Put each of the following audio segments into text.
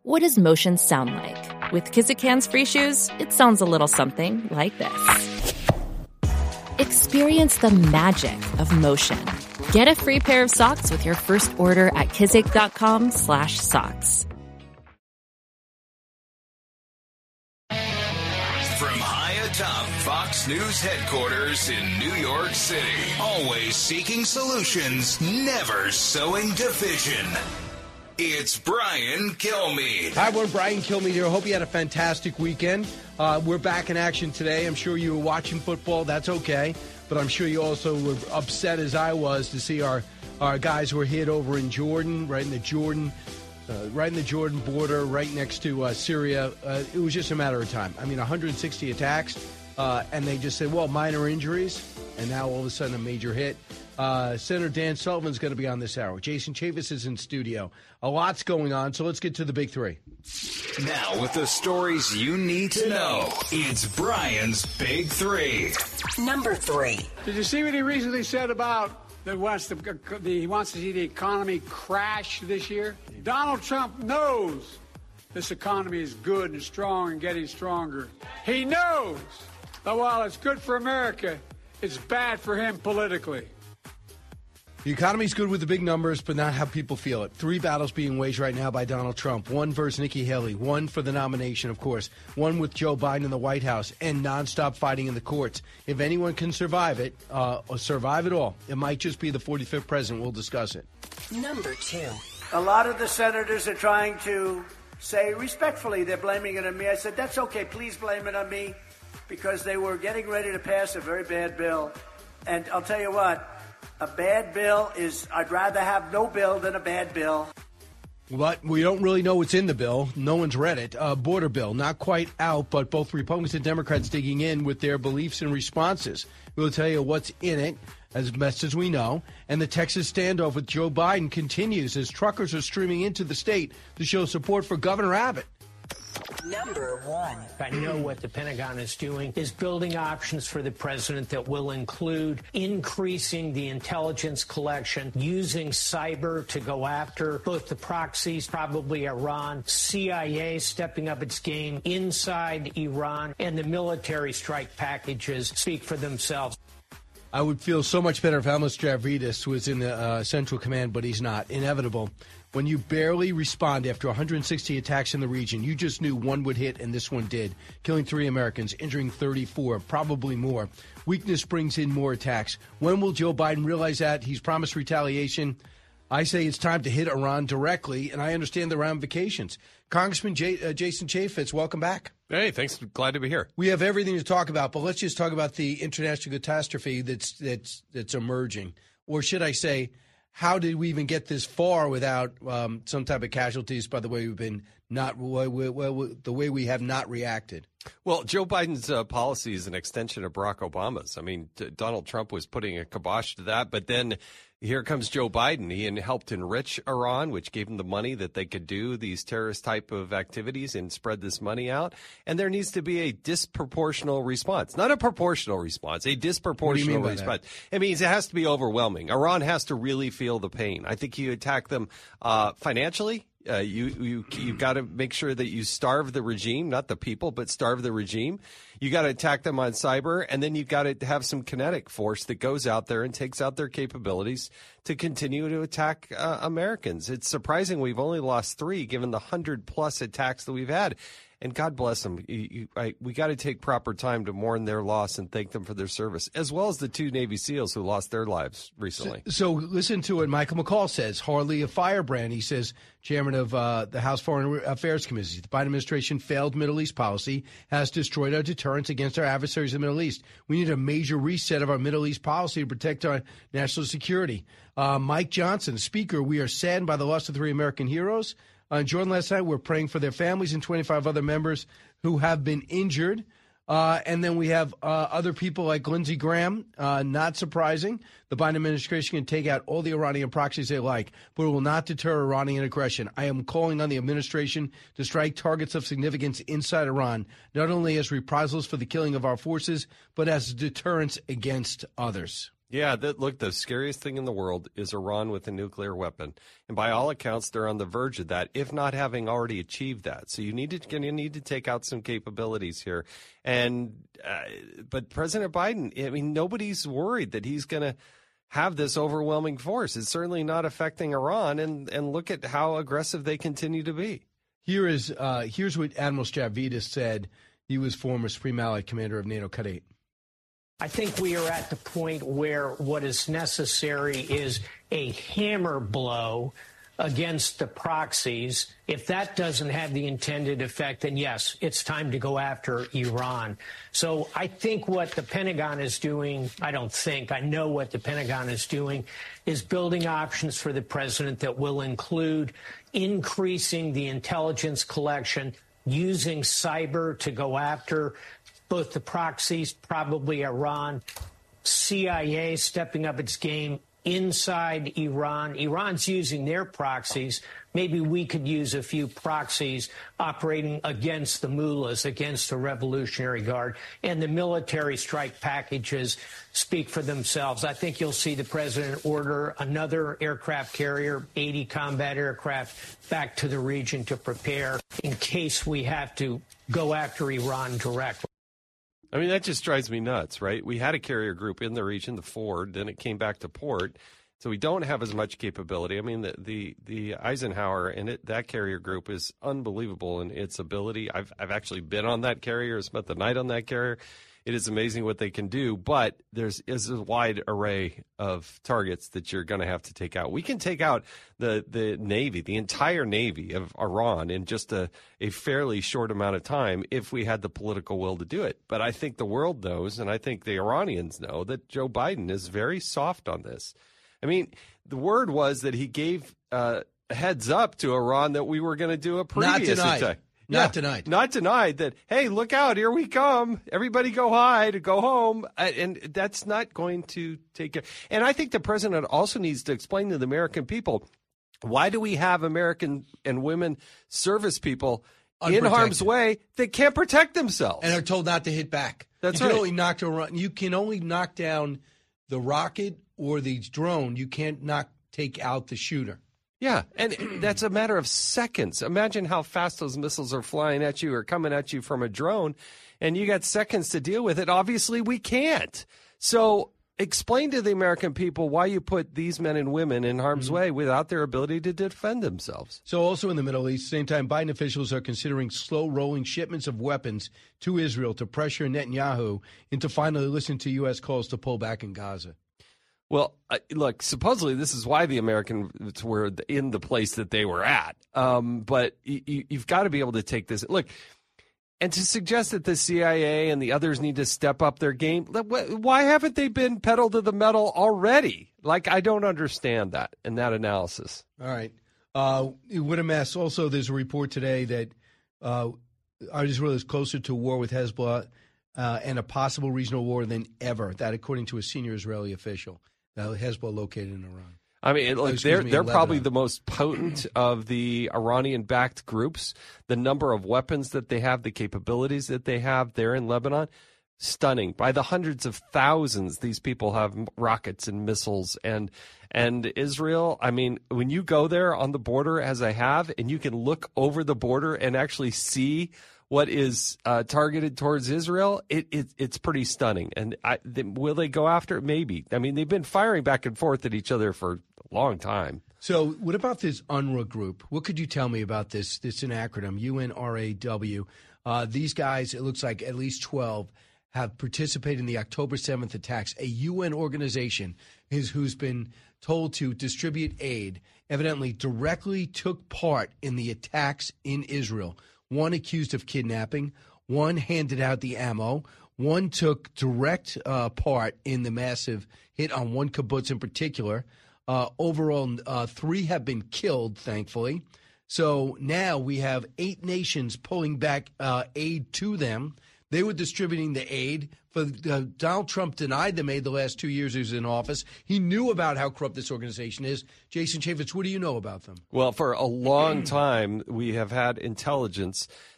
What does motion sound like? With Kizik hands-free shoes, it sounds a little something like this. Experience the magic of motion. Get a free pair of socks with your first order at kizik.com/socks. From high atop Fox News headquarters in New York City, always seeking solutions, never sowing division. It's Brian Kilmeade. Hi, everyone. Brian Kilmeade here. Hope you had a fantastic weekend. We're back in action today. I'm sure you were watching football. That's okay. But I'm sure you also were upset as I was to see our guys were hit over in Jordan, right in the Jordan border, right next to Syria. It was just a matter of time. I mean, 160 attacks, and they just said, well, minor injuries, and now all of a sudden a major hit. Senator Dan Sullivan's going to be on this hour. Jason Chaffetz is in studio. A lot's going on, so let's get to the big three. Now, with the stories you need to know, it's Brian's Big Three. Number 3. Did you see what he recently said about that he wants to see the economy crash this year? Donald Trump knows this economy is good and strong and getting stronger. He knows that while it's good for America, it's bad for him politically. The economy's good with the big numbers, but not how people feel it. 3 battles being waged right now by Donald Trump. 1 versus Nikki Haley. 1 for the nomination, of course. 1 with Joe Biden in the White House. And nonstop fighting in the courts. If anyone can survive it, or survive it all, it might just be the 45th president. We'll discuss it. Number 2. A lot of the senators are trying to say respectfully they're blaming it on me. I said, that's okay. Please blame it on me. Because they were getting ready to pass a very bad bill. And I'll tell you what. A bad bill I'd rather have no bill than a bad bill. But we don't really know what's in the bill. No one's read it. Border bill, not quite out, but both Republicans and Democrats digging in with their beliefs and responses. We'll tell you what's in it as best as we know. And the Texas standoff with Joe Biden continues as truckers are streaming into the state to show support for Governor Abbott. Number 1. I know what the Pentagon is doing is building options for the president that will include increasing the intelligence collection, using cyber to go after both the proxies, probably Iran, CIA stepping up its game inside Iran, and the military strike packages speak for themselves. I would feel so much better if Amos Stavridis was in the Central Command, but he's not. Inevitable. When you barely respond after 160 attacks in the region, you just knew one would hit, and this one did, killing 3 Americans, injuring 34, probably more. Weakness brings in more attacks. When will Joe Biden realize that? He's promised retaliation. I say it's time to hit Iran directly, and I understand the ramifications. Congressman Jason Chaffetz, welcome back. Hey, thanks. Glad to be here. We have everything to talk about, but let's just talk about the international catastrophe that's emerging. Or should I say, how did we even get this far without some type of casualties by the way the way we have not reacted? Well, Joe Biden's policy is an extension of Barack Obama's. I mean, Donald Trump was putting a kibosh to that, but then here comes Joe Biden. He helped enrich Iran, which gave him the money that they could do these terrorist type of activities and spread this money out. And there needs to be a disproportional response, not a proportional response, a disproportional response. It means it has to be overwhelming. Iran has to really feel the pain. I think you attack them financially. You got to make sure that you starve the regime, not the people, but starve the regime. You got to attack them on cyber, and then you got to have some kinetic force that goes out there and takes out their capabilities to continue to attack Americans. It's surprising we've only lost 3, given the 100+ attacks that we've had. And God bless them. We got to take proper time to mourn their loss and thank them for their service, as well as the 2 Navy SEALs who lost their lives recently. So listen to what Michael McCall says. Hardly a firebrand, he says, chairman of the House Foreign Affairs Committee. The Biden administration failed Middle East policy, has destroyed our deterrence against our adversaries in the Middle East. We need a major reset of our Middle East policy to protect our national security. Mike Johnson, Speaker, we are saddened by the loss of 3 American heroes. On Jordan last night, we're praying for their families and 25 other members who have been injured. And then we have other people like Lindsey Graham. Not surprising. The Biden administration can take out all the Iranian proxies they like, but it will not deter Iranian aggression. I am calling on the administration to strike targets of significance inside Iran, not only as reprisals for the killing of our forces, but as deterrence against others. Yeah, look, the scariest thing in the world is Iran with a nuclear weapon. And by all accounts, they're on the verge of that, if not having already achieved that. So you need to take out some capabilities here. And but President Biden, I mean, nobody's worried that he's going to have this overwhelming force. It's certainly not affecting Iran. And look at how aggressive they continue to be. Here's what Admiral Stavridis said. He was former Supreme Allied Commander of NATO Cut 8. I think we are at the point where what is necessary is a hammer blow against the proxies. If that doesn't have the intended effect, then yes, it's time to go after Iran. So I think what the Pentagon is doing, I know what the Pentagon is doing, is building options for the president that will include increasing the intelligence collection, using cyber to go after both the proxies, probably Iran, CIA stepping up its game inside Iran. Iran's using their proxies. Maybe we could use a few proxies operating against the mullahs, against the Revolutionary Guard, and the military strike packages speak for themselves. I think you'll see the president order another aircraft carrier, 80 combat aircraft, back to the region to prepare in case we have to go after Iran directly. I mean, that just drives me nuts, right? We had a carrier group in the region, the Ford, then it came back to port. So we don't have as much capability. I mean, the Eisenhower and that carrier group is unbelievable in its ability. I've actually been on that carrier, spent the night on that carrier. It is amazing what they can do, but there's a wide array of targets that you're going to have to take out. We can take out the Navy, the entire Navy of Iran in just a fairly short amount of time if we had the political will to do it. But I think the world knows, and I think the Iranians know, that Joe Biden is very soft on this. I mean, the word was that he gave a heads up to Iran that we were going to do a previous attack. Not denied. Not denied that, hey, look out, here we come. Everybody go hide, go home. And that's not going to take care. And I think the president also needs to explain to the American people, why do we have American and women service people in harm's way that can't protect themselves? And are told not to hit back. That's right. You can only knock down the rocket or the drone. You can't take out the shooter. Yeah, and that's a matter of seconds. Imagine how fast those missiles are flying at you or coming at you from a drone, and you got seconds to deal with it. Obviously, we can't. So explain to the American people why you put these men and women in harm's way without their ability to defend themselves. So also in the Middle East, same time, Biden officials are considering slow-rolling shipments of weapons to Israel to pressure Netanyahu into finally listening to U.S. calls to pull back in Gaza. Well, look, supposedly this is why the Americans were in the place that they were at. But you've got to be able to take this. Look, and to suggest that the CIA and the others need to step up their game, why haven't they been pedal to the metal already? Like, I don't understand that and that analysis. All right. What a mess. Also, there's a report today that Israel is closer to war with Hezbollah and a possible regional war than ever. That, according to a senior Israeli official. Hezbollah located in Iran. I mean, look, they're probably the most potent of the Iranian-backed groups. The number of weapons that they have, the capabilities that they have there in Lebanon, stunning. By the hundreds of thousands, these people have rockets and missiles. And Israel, I mean, when you go there on the border, as I have, and you can look over the border and actually see what is targeted towards Israel, it's pretty stunning. And will they go after it? Maybe. I mean, they've been firing back and forth at each other for a long time. So what about this UNRWA group? What could you tell me about this? It's an acronym, UNRAW. These guys, it looks like at least 12, have participated in the October 7th attacks. A UN organization who's been told to distribute aid, evidently directly took part in the attacks in Israel. One accused of kidnapping, one handed out the ammo, one took direct part in the massive hit on one kibbutz in particular. Overall, 3 have been killed, thankfully. So now we have 8 nations pulling back aid to them. They were distributing the aid. Donald Trump denied them aid the last 2 years he was in office. He knew about how corrupt this organization is. Jason Chaffetz, what do you know about them? Well, for a long time, we have had intelligence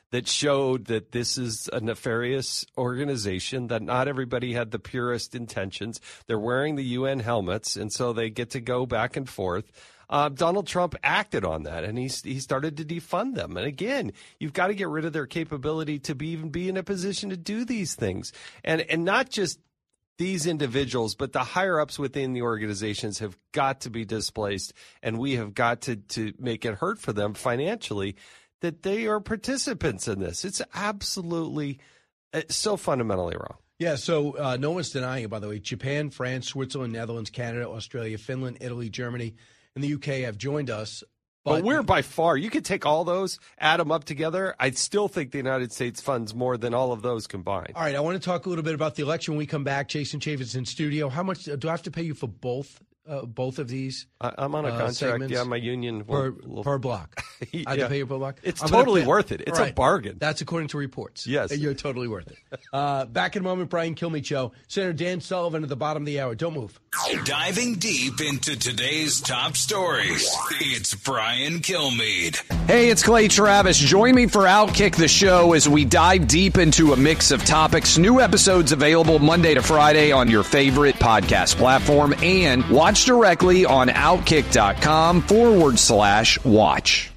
that showed that this is a nefarious organization, that not everybody had the purest intentions. They're wearing the UN helmets, and so they get to go back and forth. Donald Trump acted on that, and he started to defund them. And again, you've got to get rid of their capability to even be in a position to do these things. And not just these individuals, but the higher-ups within the organizations have got to be displaced, and we have got to make it hurt for them financially that they are participants in this. It's absolutely so fundamentally wrong. Yeah, so no one's denying it, by the way. Japan, France, Switzerland, Netherlands, Canada, Australia, Finland, Italy, Germany, and the UK have joined us. But we're by far, you could take all those, add them up together. I still think the United States funds more than all of those combined. All right, I want to talk a little bit about the election when we come back. Jason Chaffetz in studio. How much do I have to pay you for both of these? I'm on a contract. Segments? Yeah, my union per block. I have to pay you per block. It's totally worth it. It's a bargain. That's according to reports. Yes, you're totally worth it. Back in a moment, Brian Kilmeade Show. Senator Dan Sullivan at the bottom of the hour. Don't move. Diving deep into today's top stories, it's Brian Kilmeade. Hey, it's Clay Travis. Join me for Outkick the Show as we dive deep into a mix of topics. New episodes available Monday to Friday on your favorite podcast platform, and watch directly on Outkick.com/watch.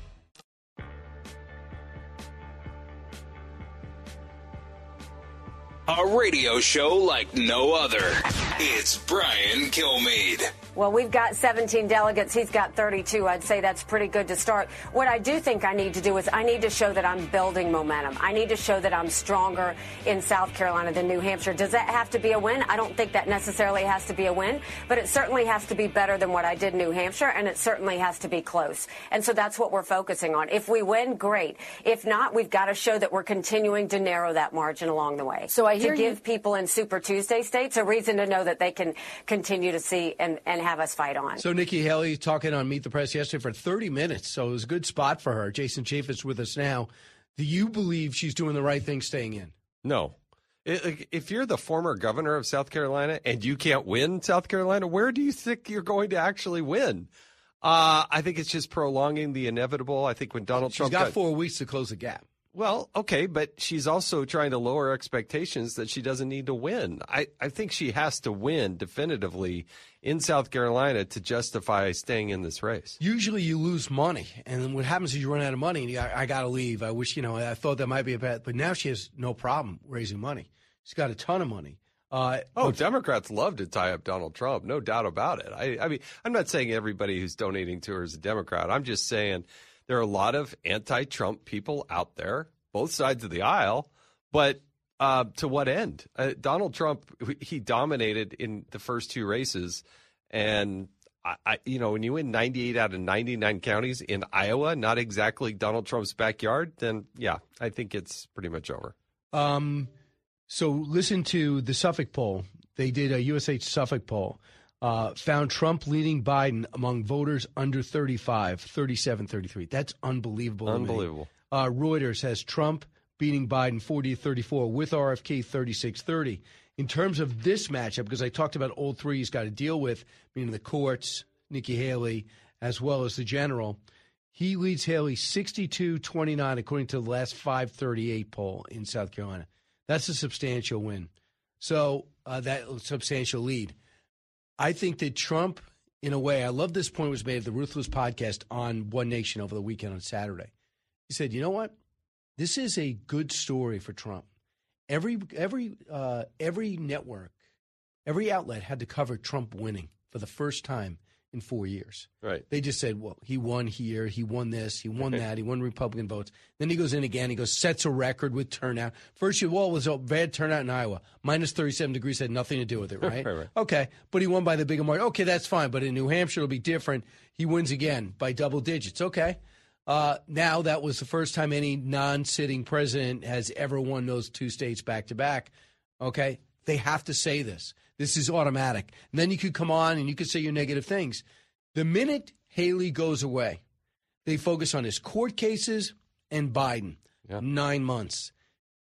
A radio show like no other. It's Brian Kilmeade. Well, we've got 17 delegates. He's got 32. I'd say that's pretty good to start. What I do think I need to do is I need to show that I'm building momentum. I need to show that I'm stronger in South Carolina than New Hampshire. Does that have to be a win? I don't think that necessarily has to be a win, but it certainly has to be better than what I did in New Hampshire, and it certainly has to be close. And so that's what we're focusing on. If we win, great. If not, we've got to show that we're continuing to narrow that margin along the way. So I hear to give people in Super Tuesday states a reason to know that they can continue to see and have us fight on. So Nikki Haley talking on Meet the Press yesterday for 30 minutes, so it was a good spot for her. Jason Chaffetz with us now. Do you believe she's doing the right thing staying in? No. If you're the former governor of South Carolina and you can't win South Carolina, where do you think you're going to actually win? I think it's just prolonging the inevitable. I think when Donald Trump got 4 weeks to close the gap. Well, okay, but she's also trying to lower expectations that she doesn't need to win. I think she has to win definitively in South Carolina to justify staying in this race. Usually you lose money, and then what happens is you run out of money, and I got to leave. I wish, I thought that might be a bad, but now she has no problem raising money. She's got a ton of money. Democrats love to tie up Donald Trump, no doubt about it. I mean, I'm not saying everybody who's donating to her is a Democrat. I'm just saying there are a lot of anti-Trump people out there, both sides of the aisle, but to what end? Donald Trump, he dominated in the first two races, and when you win 98 out of 99 counties in Iowa, not exactly Donald Trump's backyard, then yeah, I think it's pretty much over. So listen to the Suffolk poll. They did a USH Suffolk poll. Found Trump leading Biden among voters under 35, 37-33. That's unbelievable. Unbelievable. Reuters has Trump beating Biden 40-34 with RFK 36-30. In terms of this matchup, because I talked about all three he's got to deal with, meaning the courts, Nikki Haley, as well as the general, he leads Haley 62-29 according to the last 538 poll in South Carolina. That's a substantial win. So that substantial lead. I think that Trump, in a way, I love this point was made at the Ruthless podcast on One Nation over the weekend on Saturday. He said, you know what? This is a good story for Trump. Every network, every outlet had to cover Trump winning for the first time in 4 years. Right. They just said, well, he won here, he won this, he won that, he won Republican votes. Then he goes in again, he goes, sets a record with turnout. First of all, it was a bad turnout in Iowa. Minus 37 degrees had nothing to do with it, right? Right. Okay, but he won by the bigger margin. Okay, that's fine, but in New Hampshire it'll be different. He wins again by double digits. Okay. Now that was the first time any non-sitting president has ever won those two states back-to-back. Okay? They have to say this. This is automatic. And then you could come on and you could say your negative things. The minute Haley goes away, they focus on his court cases and Biden. Yeah. 9 months.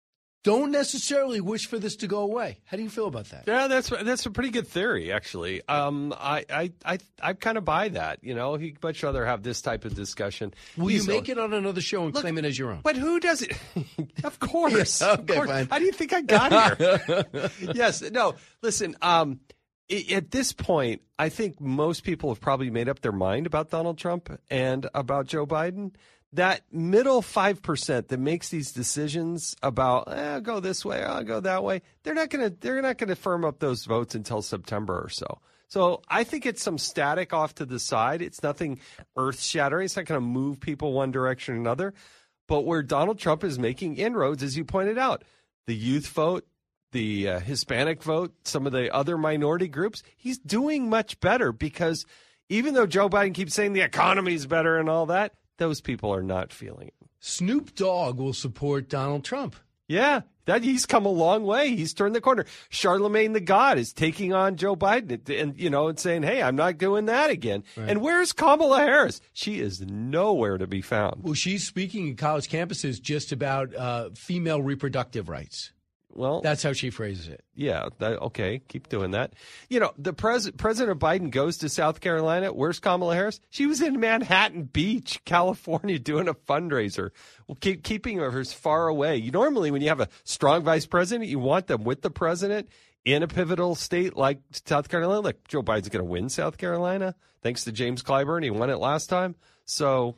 don't necessarily wish for this to go away. How do you feel about that? Yeah, that's a pretty good theory, actually. I kind of buy that. You know, he'd much rather have this type of discussion. Will you make it on another show and claim it as your own? But who does it? Of course. Yeah, of course. fine. How do you think I got here? Yes. No. Listen. At this point, I think most people have probably made up their mind about Donald Trump and about Joe Biden. That middle 5% that makes these decisions about I'll go this way, I'll go that way, they're not gonna firm up those votes until September or so. So I think it's some static off to the side. It's nothing earth-shattering. It's not going to move people one direction or another. But where Donald Trump is making inroads, as you pointed out, the youth vote, the Hispanic vote, some of the other minority groups, he's doing much better because even though Joe Biden keeps saying the economy's better and all that, those people are not feeling it. Snoop Dogg will support Donald Trump. Yeah, he's come a long way. He's turned the corner. Charlemagne the God is taking on Joe Biden and saying, hey, I'm not doing that again. Right. And where's Kamala Harris? She is nowhere to be found. Well, she's speaking at college campuses just about female reproductive rights. Well, that's how she phrases it. Yeah. Okay. Keep doing that. You know, the President Biden goes to South Carolina. Where's Kamala Harris? She was in Manhattan Beach, California, doing a fundraiser. Well, keeping her as far away. Normally, when you have a strong vice president, you want them with the president in a pivotal state like South Carolina. Like Joe Biden's going to win South Carolina thanks to James Clyburn. He won it last time. So.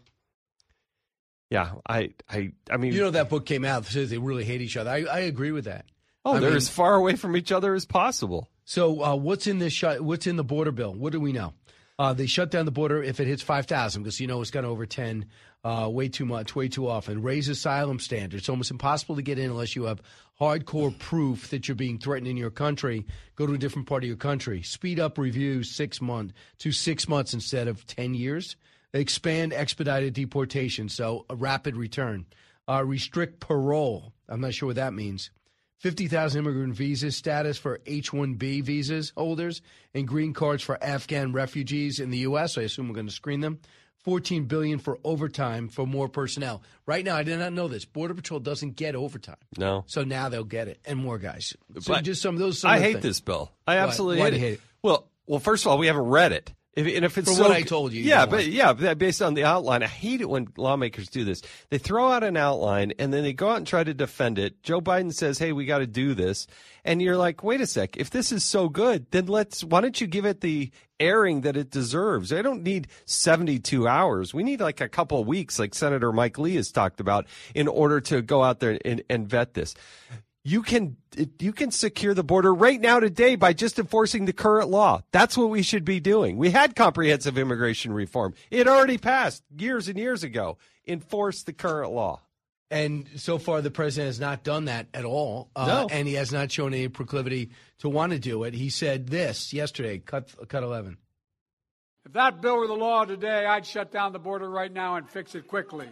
Yeah, I mean, you know, that book came out that says they really hate each other. I agree with that. Oh, they're as far away from each other as possible. So, what's in this? What's in the border bill? What do we know? They shut down the border if it hits 5,000 because it's gone over 10 way too much, way too often. Raise asylum standards. It's almost impossible to get in unless you have hardcore proof that you're being threatened in your country. Go to a different part of your country. Speed up reviews 6 months to 6 months instead of 10 years. Expand expedited deportation, so a rapid return. Restrict parole. I'm not sure what that means. 50,000 immigrant visa status for H-1B visas holders and green cards for Afghan refugees in the U.S. I assume we're going to screen them. $14 billion for overtime for more personnel. Right now, I did not know this. Border Patrol doesn't get overtime. No. So now they'll get it, and more guys. So but just some of those. I hate this bill. I absolutely hate it. Well, first of all, we haven't read it. If it's what I told you. Based on the outline. I hate it when lawmakers do this. They throw out an outline, and then they go out and try to defend it. Joe Biden says, hey, we got to do this. And you're like, wait a sec. If this is so good, then why don't you give it the airing that it deserves? I don't need 72 hours. We need like a couple of weeks, like Senator Mike Lee has talked about, in order to go out there and vet this. You can secure the border right now today by just enforcing the current law. That's what we should be doing. We had comprehensive immigration reform. It already passed years and years ago. Enforce the current law. And so far, the president has not done that at all. No. And he has not shown any proclivity to want to do it. He said this yesterday, cut 11. If that bill were the law today, I'd shut down the border right now and fix it quickly.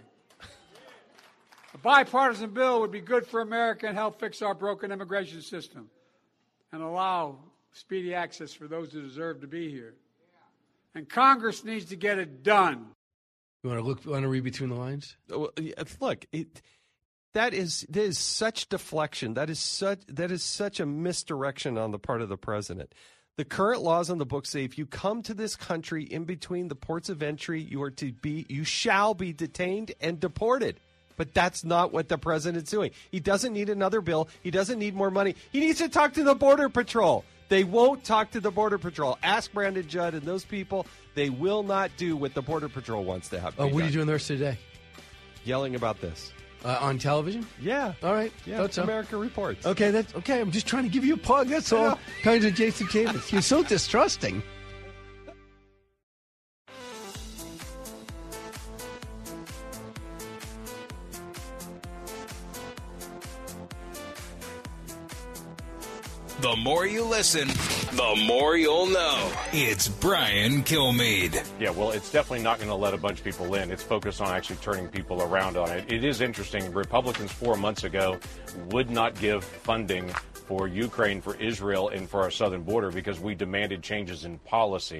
A bipartisan bill would be good for America and help fix our broken immigration system and allow speedy access for those who deserve to be here. And Congress needs to get it done. You want to read between the lines? Look, that is such deflection. That is such a misdirection on the part of the president. The current laws on the books say if you come to this country in between the ports of entry, you shall be detained and deported. But that's not what the president's doing. He doesn't need another bill. He doesn't need more money. He needs to talk to the Border Patrol. They won't talk to the Border Patrol. Ask Brandon Judd and those people. They will not do what the Border Patrol wants to have. What are you doing the rest of the day? Yelling about this. On television? Yeah. All right. Yeah, America Reports. Okay, that's okay. I'm just trying to give you a plug. That's all. Kind of Jason Chavis. You're so distrusting. The more you listen, the more you'll know. It's Brian Kilmeade. Yeah, well, it's definitely not going to let a bunch of people in. It's focused on actually turning people around on it. It is interesting. Republicans 4 months ago would not give funding for Ukraine, for Israel, and for our southern border because we demanded changes in policy.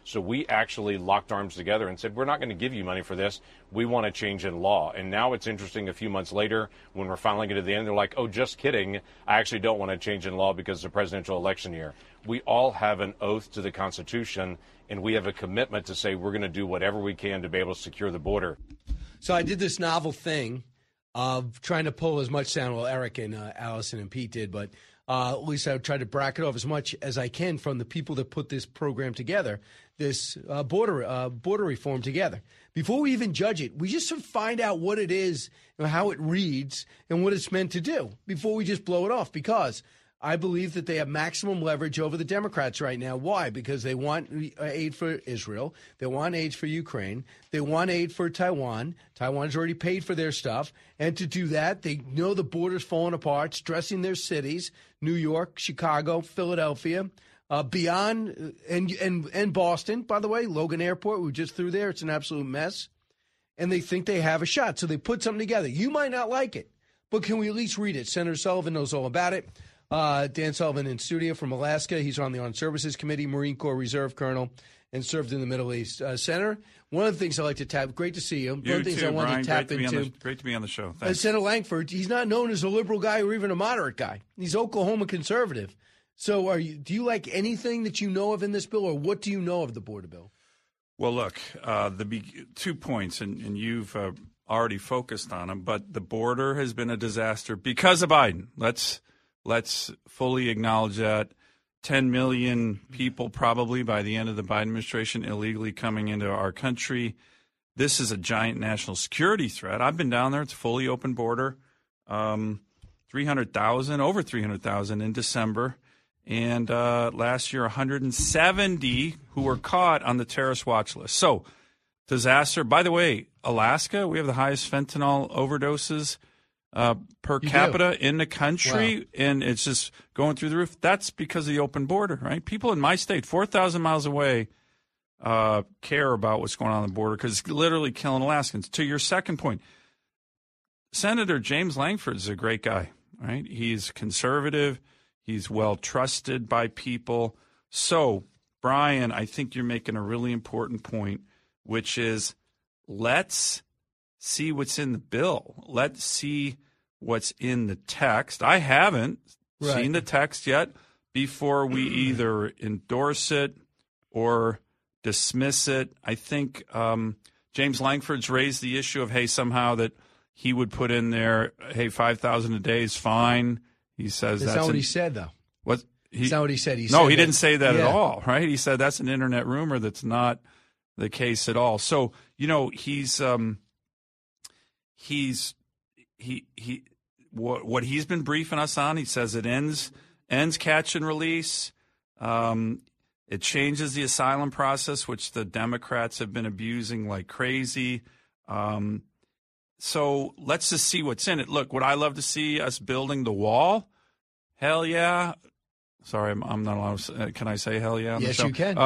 So we actually locked arms together and said, we're not going to give you money for this. We want a change in law. And now it's interesting, a few months later, when we're finally getting to the end, they're like, oh, just kidding. I actually don't want a change in law because it's a presidential election year. We all have an oath to the Constitution, and we have a commitment to say we're going to do whatever we can to be able to secure the border. So I did this novel thing of trying to pull as much sound. Well, Eric and Allison and Pete did, but at least I tried to bracket off as much as I can from the people that put this program together, this border reform together. Before we even judge it, we just sort of find out what it is and how it reads and what it's meant to do before we just blow it off, because I believe that they have maximum leverage over the Democrats right now. Why? Because they want aid for Israel. They want aid for Ukraine. They want aid for Taiwan. Taiwan's already paid for their stuff. And to do that, they know the border's falling apart, stressing their cities, New York, Chicago, Philadelphia, beyond, and Boston, by the way. Logan Airport, we just threw there. It's an absolute mess. And they think they have a shot. So they put something together. You might not like it, but can we at least read it? Senator Sullivan knows all about it. Dan Sullivan in studio from Alaska. He's on the Armed Services Committee, Marine Corps Reserve Colonel, and served in the Middle East. Senator, one of the things I like to tap, great to see you. One of the things I wanted to tap into. Great to be on the show. Thanks. Senator Lankford, he's not known as a liberal guy or even a moderate guy. He's Oklahoma conservative. So do you like anything that you know of in this bill, or what do you know of the border bill? Well, look, 2 points, and you've already focused on them, but the border has been a disaster because of Biden. Let's fully acknowledge that. 10 million people probably by the end of the Biden administration illegally coming into our country. This is a giant national security threat. I've been down there. It's a fully open border. 300,000, over 300,000 in December. And last year, 170 who were caught on the terrorist watch list. So, disaster. By the way, Alaska, we have the highest fentanyl overdoses per capita in the country, wow. And it's just going through the roof. That's because of the open border, right? People in my state, 4,000 miles away, care about what's going on the border because it's literally killing Alaskans. To your second point, Senator James Lankford is a great guy, right? He's conservative. He's well trusted by people. So, Brian, I think you're making a really important point, which is let's see what's in the bill. Let's see what's in the text. I haven't seen the text yet before we either endorse it or dismiss it. I think James Lankford's raised the issue of, hey, somehow that he would put in there, hey, 5,000 a day is fine. He says that's not what he said, though. What? That's not what he said. He didn't say that at all, right? He said that's an internet rumor. That's not the case at all. So, what he's been briefing us on, he says it ends catch and release. It changes the asylum process, which the Democrats have been abusing like crazy. So let's just see what's in it. Look, would I love to see us building the wall? Hell yeah. Sorry, I'm not allowed to, can I say hell yeah? Yes, you can.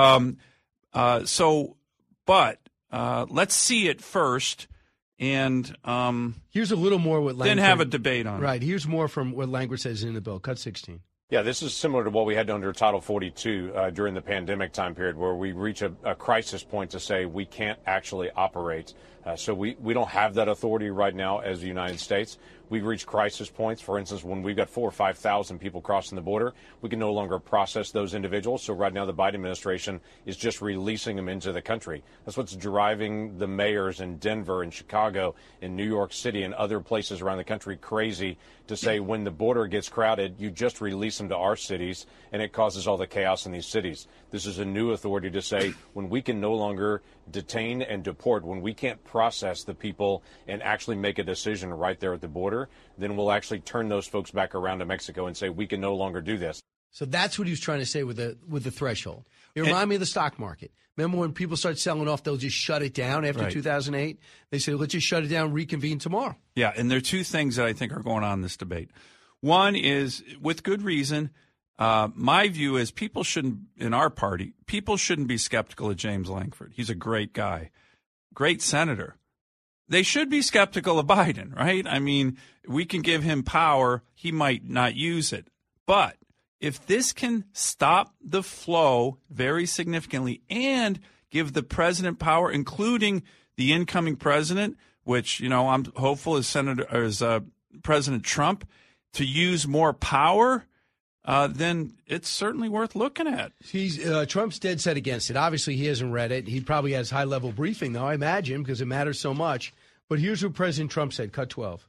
But let's see it first. And here's a little more what Lankford, then have a debate on it. Right. Here's more from what Lankford says in the bill. Cut 16. Yeah, this is similar to what we had under Title 42 during the pandemic time period, where we reach a crisis point to say we can't actually operate. So we don't have that authority right now as the United States. We reach crisis points. For instance, when we've got 4,000 or 5,000 people crossing the border, we can no longer process those individuals. So right now the Biden administration is just releasing them into the country. That's what's driving the mayors in Denver and Chicago and New York City and other places around the country crazy to say when the border gets crowded, you just release them to our cities, and it causes all the chaos in these cities. This is a new authority to say when we can no longer detain and deport, when we can't process the people and actually make a decision right there at the border, then we'll actually turn those folks back around to Mexico and say we can no longer do this. So that's what he was trying to say with the threshold. It reminded me of the stock market. Remember when people start selling off, they'll just shut it down after 2008? They say, let's just shut it down, reconvene tomorrow. Yeah, and there are two things that I think are going on in this debate. One is, with good reason, my view is people shouldn't, in our party, people shouldn't be skeptical of James Lankford. He's a great guy, great senator. They should be skeptical of Biden, right? I mean, we can give him power. He might not use it. But if this can stop the flow very significantly and give the president power, including the incoming president, which, I'm hopeful is President Trump, to use more power, then it's certainly worth looking at. Trump's dead set against it. Obviously, he hasn't read it. He probably has high-level briefing, though, I imagine, because it matters so much. But here's what President Trump said. Cut 12.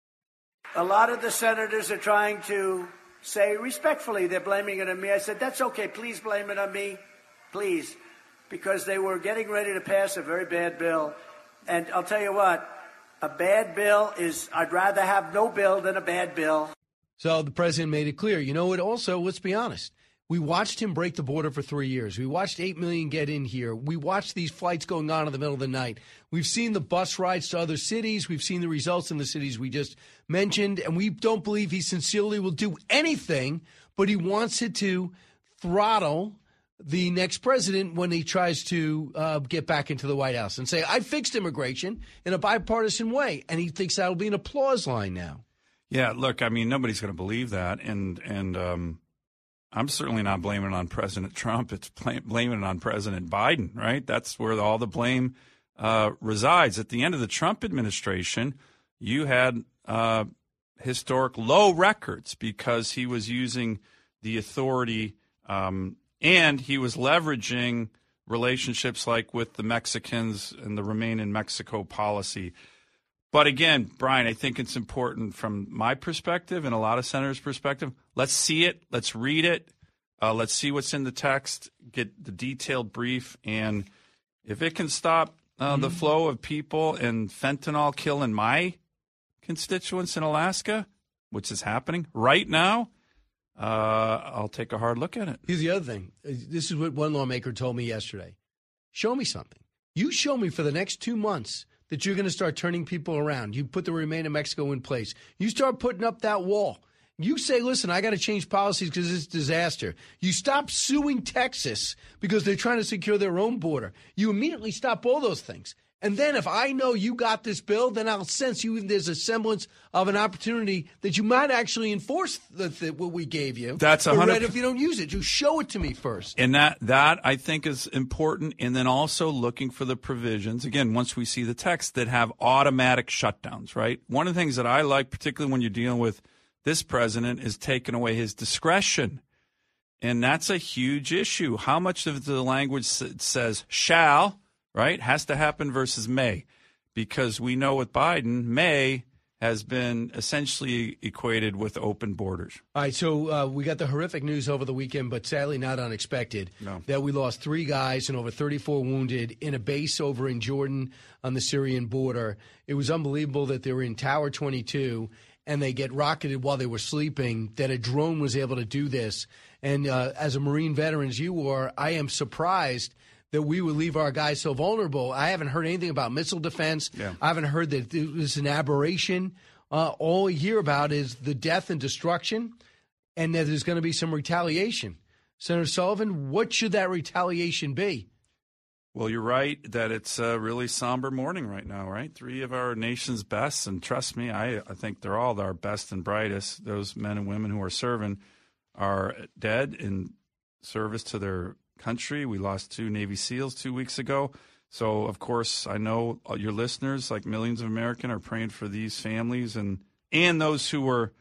A lot of the senators are trying to say respectfully they're blaming it on me. I said, that's okay. Please blame it on me. Please. Because they were getting ready to pass a very bad bill. And I'll tell you what, a bad bill is, I'd rather have no bill than a bad bill. So the president made it clear. You know what? Also, let's be honest. We watched him break the border for 3 years. We watched 8 million get in here. We watched these flights going on in the middle of the night. We've seen the bus rides to other cities. We've seen the results in the cities we just mentioned. And we don't believe he sincerely will do anything, but he wants it to throttle the next president when he tries to get back into the White House and say, I fixed immigration in a bipartisan way. And he thinks that'll be an applause line now. Yeah, look, I mean, nobody's going to believe that. And I'm certainly not blaming it on President Trump. It's blaming it on President Biden, right? That's where all the blame resides. At the end of the Trump administration, you had historic low records because he was using the authority and he was leveraging relationships like with the Mexicans and the Remain in Mexico policy. But again, Brian, I think it's important from my perspective and a lot of senators' perspective. Let's see it. Let's read it. Let's see what's in the text, get the detailed brief. And if it can stop the flow of people and fentanyl killing my constituents in Alaska, which is happening right now, I'll take a hard look at it. Here's the other thing. This is what one lawmaker told me yesterday. Show me something. You show me for the next 2 months that you're going to start turning people around. You put the Remain in Mexico in place. You start putting up that wall. You say, listen, I got to change policies because it's a disaster. You stop suing Texas because they're trying to secure their own border. You immediately stop all those things. And then if I know you got this bill, then I'll sense there's a semblance of an opportunity that you might actually enforce what we gave you. That's 100%. If you don't use it, you show it to me first. And that I think is important. And then also looking for the provisions, again, once we see the text, that have automatic shutdowns, right? One of the things that I like, particularly when you're dealing with this president, is taking away his discretion. And that's a huge issue. How much of the language says shall, right, has to happen versus may? Because we know with Biden, may has been essentially equated with open borders. All right, so we got the horrific news over the weekend, but sadly not unexpected, that we lost 3 guys and over 34 wounded in a base over in Jordan on the Syrian border. It was unbelievable that they were in Tower 22 and they get rocketed while they were sleeping, that a drone was able to do this. And as a Marine veteran, as you were, I am surprised that we would leave our guys so vulnerable. I haven't heard anything about missile defense. Yeah. I haven't heard that it was an aberration. All we hear about is the death and destruction, and that there's going to be some retaliation. Senator Sullivan, what should that retaliation be? Well, you're right that it's a really somber morning right now, right? 3 of our nation's best, and trust me, I think they're all our best and brightest. Those men and women who are serving are dead in service to their country. We lost 2 Navy SEALs 2 weeks ago. So, of course, I know your listeners, like millions of Americans, are praying for these families and those who were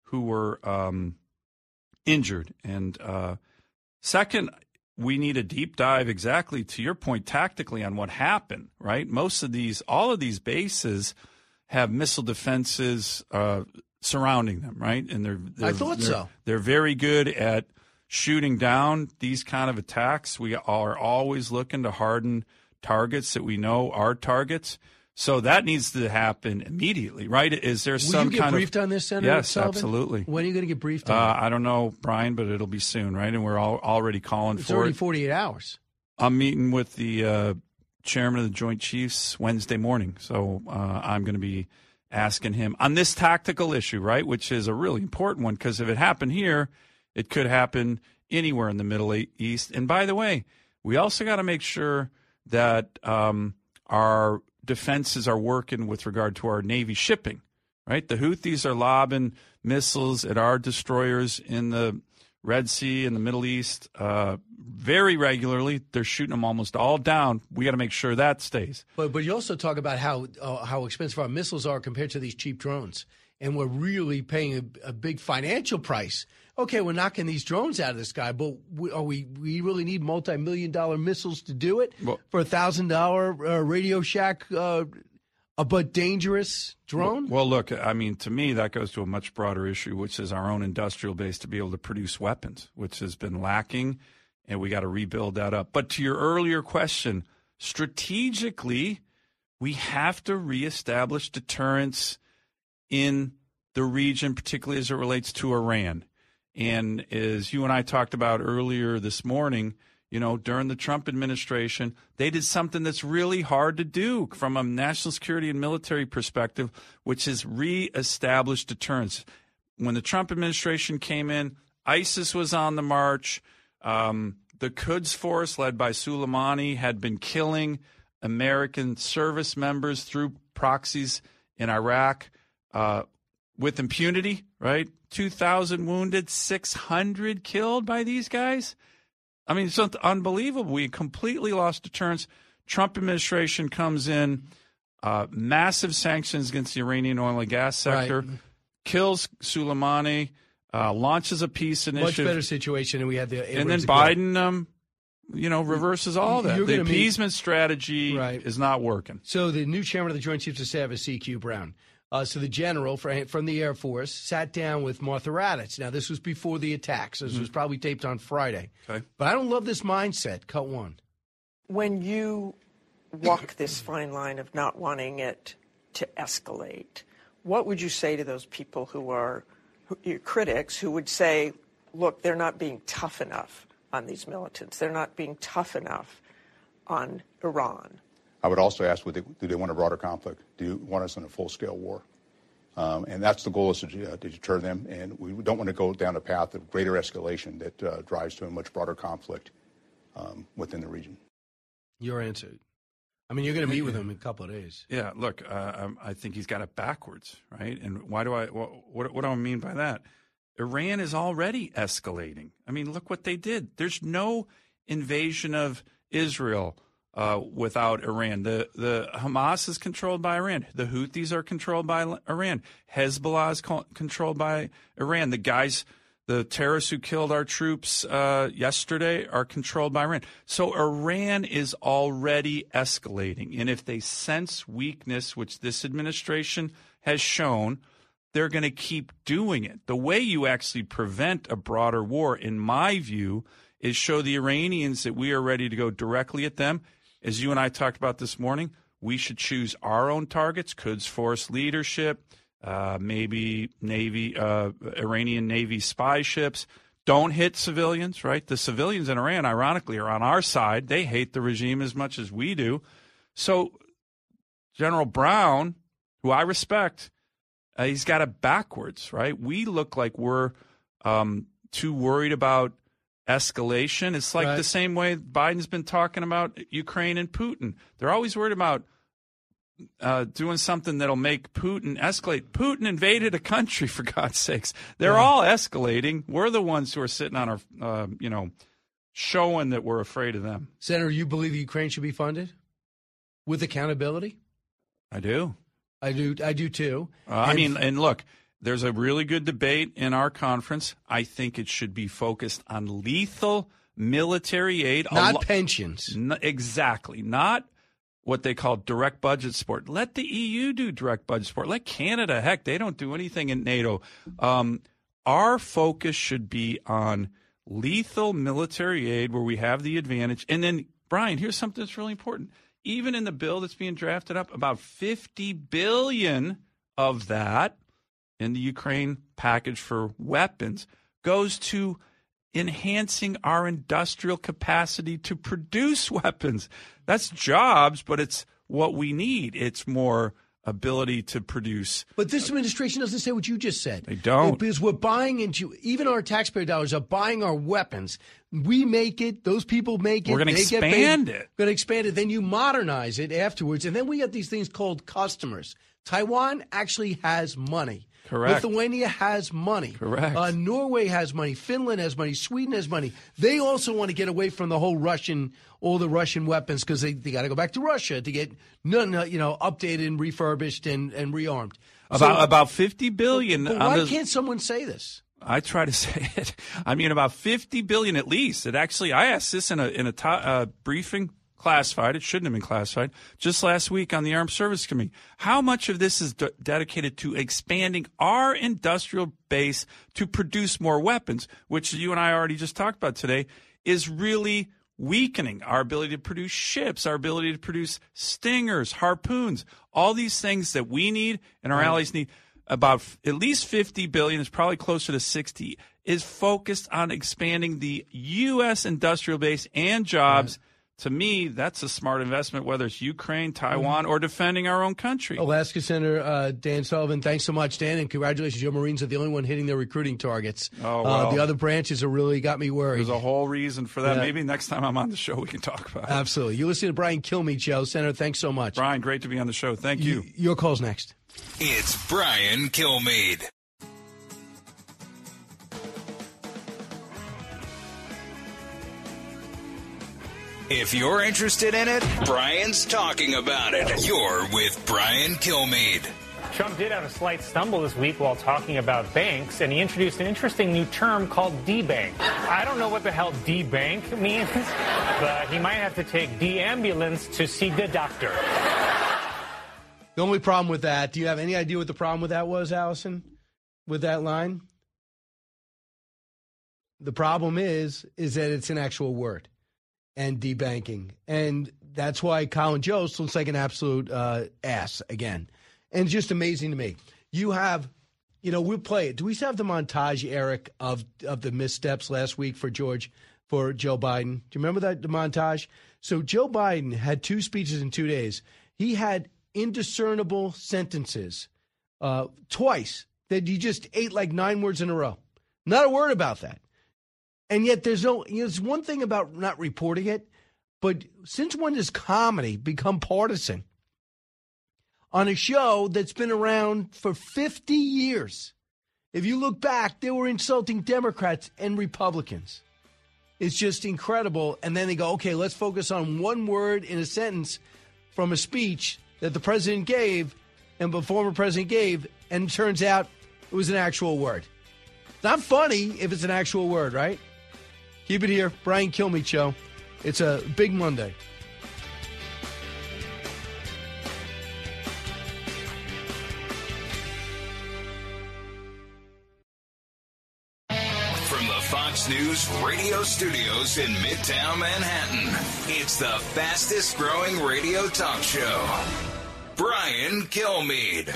injured. And second, we need a deep dive, exactly to your point, tactically on what happened, right? All of these bases have missile defenses surrounding them, right? And I thought so. They're very good at shooting down these kind of attacks. We are always looking to harden targets that we know are targets. So that needs to happen immediately, right? Is there some kind of... Will you get briefed on this, Senator Yes, Sullivan? Absolutely. When are you going to get briefed on it? I don't know, Brian, but it'll be soon, right? And we're already calling for it. It's already 48 hours. I'm meeting with the chairman of the Joint Chiefs Wednesday morning. So I'm going to be asking him on this tactical issue, right, which is a really important one, because if it happened here, it could happen anywhere in the Middle East. And by the way, we also got to make sure that our defenses are working with regard to our Navy shipping, right? The Houthis are lobbing missiles at our destroyers in the Red Sea and the Middle East very regularly. They're shooting them almost all down. We got to make sure that stays. But you also talk about how expensive our missiles are compared to these cheap drones, and we're really paying a big financial price. Okay, we're knocking these drones out of the sky, but we really need multi-million-dollar missiles to do it for $1,000 Radio Shack, but dangerous drone? Well, look, I mean, to me, that goes to a much broader issue, which is our own industrial base to be able to produce weapons, which has been lacking, and we got to rebuild that up. But to your earlier question, strategically, we have to reestablish deterrence in the region, particularly as it relates to Iran. And as you and I talked about earlier this morning, during the Trump administration, they did something that's really hard to do from a national security and military perspective, which is reestablish deterrence. When the Trump administration came in, ISIS was on the march. The Quds Force, led by Soleimani, had been killing American service members through proxies in Iraq with impunity, right? 2,000 wounded, 600 killed by these guys. I mean, it's unbelievable. We completely lost deterrence. Trump administration comes in, massive sanctions against the Iranian oil and gas sector, kills Soleimani, launches a peace initiative. Much better situation than we had the and then Biden, reverses all that. The appeasement strategy is not working. So the new chairman of the Joint Chiefs of Staff is C.Q. Brown. So the general from the Air Force sat down with Martha Raddatz. Now, this was before the attack, so this was probably taped on Friday. Okay. But I don't love this mindset. Cut one. When you walk this fine line of not wanting it to escalate, what would you say to those people who are your critics who would say, look, they're not being tough enough on these militants. They're not being tough enough on Iran. I would also ask, do they want a broader conflict? Do you want us in a full-scale war? And that's the goal, is to deter them. And we don't want to go down a path of greater escalation that drives to a much broader conflict within the region. Your answer. I mean, you're going to meet with him in a couple of days. Yeah, look, I think he's got it backwards, right? And why do what do I mean by that? Iran is already escalating. I mean, look what they did. There's no invasion of Israel without Iran. The Hamas is controlled by Iran. The Houthis are controlled by Iran. Hezbollah is controlled by Iran. The terrorists who killed our troops yesterday are controlled by Iran. So Iran is already escalating. And if they sense weakness, which this administration has shown, they're going to keep doing it. The way you actually prevent a broader war, in my view, is show the Iranians that we are ready to go directly at them. As you and I talked about this morning, we should choose our own targets, Quds Force leadership, maybe Iranian Navy spy ships. Don't hit civilians, right? The civilians in Iran, ironically, are on our side. They hate the regime as much as we do. So General Brown, who I respect, he's got it backwards, right? We look like we're too worried about escalation. It's like the same way Biden's been talking about Ukraine and Putin. They're always worried about doing something that'll make Putin escalate. Putin invaded a country, for God's sakes. They're all escalating. We're the ones who are sitting on our, showing that we're afraid of them. Senator, you believe Ukraine should be funded with accountability? I do. I do too. And look, there's a really good debate in our conference. I think it should be focused on lethal military aid. Not pensions. Exactly. Not what they call direct budget support. Let the EU do direct budget support. Let Canada, heck, they don't do anything in NATO. Our focus should be on lethal military aid where we have the advantage. And then, Brian, here's something that's really important. Even in the bill that's being drafted up, about $50 billion of that in the Ukraine package for weapons goes to enhancing our industrial capacity to produce weapons. That's jobs, but it's what we need. It's more ability to produce. But this administration doesn't say what you just said. They don't. Because we're buying into, even our taxpayer dollars are buying our weapons. We make it, those people make it. We're going to expand it. Going to expand it. Then you modernize it afterwards. And then we have these things called customers. Taiwan actually has money. Correct. Lithuania has money. Correct. Norway has money. Finland has money. Sweden has money. They also want to get away from the whole all the Russian weapons because they got to go back to Russia to get updated and refurbished and rearmed. About $50 billion. But why can't someone say this? I try to say it. I mean, about $50 billion at least. I asked this in a briefing. Classified. It shouldn't have been classified. Just last week on the Armed Services Committee. How much of this is dedicated to expanding our industrial base to produce more weapons, which you and I already just talked about today, is really weakening our ability to produce ships, our ability to produce stingers, harpoons, all these things that we need and our allies need. About at least $50 billion, it's probably closer to 60, is focused on expanding the U.S. industrial base and jobs. Right. To me, that's a smart investment, whether it's Ukraine, Taiwan, or defending our own country. Alaska Senator Dan Sullivan, thanks so much, Dan, and congratulations. Your Marines are the only one hitting their recruiting targets. Oh, well. The other branches have really got me worried. There's a whole reason for that. Yeah. Maybe next time I'm on the show we can talk about it. Absolutely. You listen to Brian Kilmeade Show. Senator, thanks so much. Brian, great to be on the show. Thank you. Your call's next. It's Brian Kilmeade. If you're interested in it, Brian's talking about it. You're with Brian Kilmeade. Trump did have a slight stumble this week while talking about banks, and he introduced an interesting new term called D-Bank. I don't know what the hell D-Bank means, but he might have to take D-Ambulance to see the doctor. The only problem with that, do you have any idea what the problem with that was, Allison, with that line? The problem is that it's an actual word. And debanking. And that's why Colin Jost looks like an absolute ass again. And it's just amazing to me. You have, we'll play it. Do we have the montage, Eric, of the missteps last week for Joe Biden? Do you remember that, the montage? So Joe Biden had 2 speeches in 2 days. He had indiscernible sentences twice that he just ate like 9 words in a row. Not a word about that. And yet there's one thing about not reporting it, but since when does comedy become partisan? On a show that's been around for 50 years, if you look back, they were insulting Democrats and Republicans. It's just incredible. And then they go, okay, let's focus on one word in a sentence from a speech that the president gave and the former president gave, and it turns out it was an actual word. It's not funny if it's an actual word, right? Keep it here, Brian Kilmeade Show. It's a big Monday. From the Fox News radio studios in Midtown Manhattan, it's the fastest growing radio talk show. Brian Kilmeade.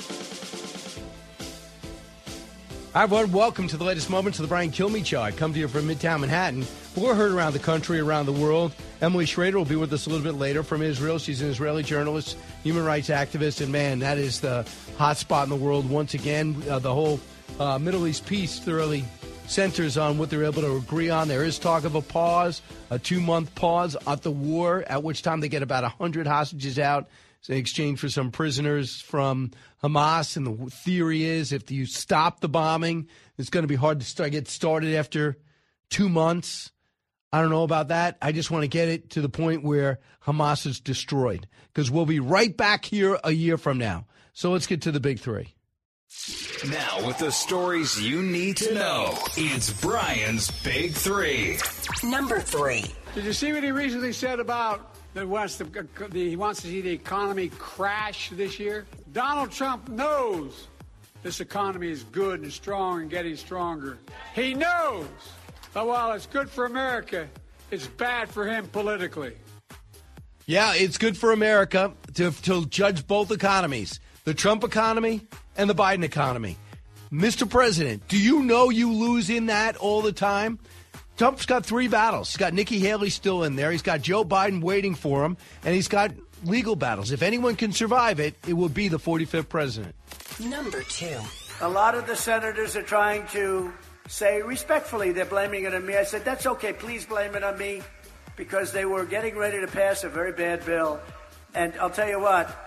Hi, everyone. Welcome to the latest moments of the Brian Kilmeade Show. I come to you from Midtown Manhattan. We're heard around the country, around the world. Emily Schrader will be with us a little bit later from Israel. She's an Israeli journalist, human rights activist, and, man, that is the hot spot in the world once again. The whole Middle East peace thoroughly centers on what they're able to agree on. There is talk of a pause, a 2-month pause at the war, at which time they get about 100 hostages out in exchange for some prisoners from Hamas. And the theory is if you stop the bombing, it's going to be hard to get started after 2 months. I don't know about that. I just want to get it to the point where Hamas is destroyed, because we'll be right back here a year from now. So let's get to the big 3. Now, with the stories you need to know, it's Brian's Big 3. Number 3. Did you see what he recently said about that he wants to see the economy crash this year? Donald Trump knows this economy is good and strong and getting stronger. He knows that while it's good for America, it's bad for him politically. Yeah, it's good for America to judge both economies, the Trump economy and the Biden economy. Mr. President, do you know you lose in that all the time? Trump's got 3 battles. He's got Nikki Haley still in there. He's got Joe Biden waiting for him. And he's got legal battles. If anyone can survive it, it will be the 45th president. Number 2. A lot of the senators are trying to say respectfully they're blaming it on me. I said, that's okay. Please blame it on me, because they were getting ready to pass a very bad bill. And I'll tell you what,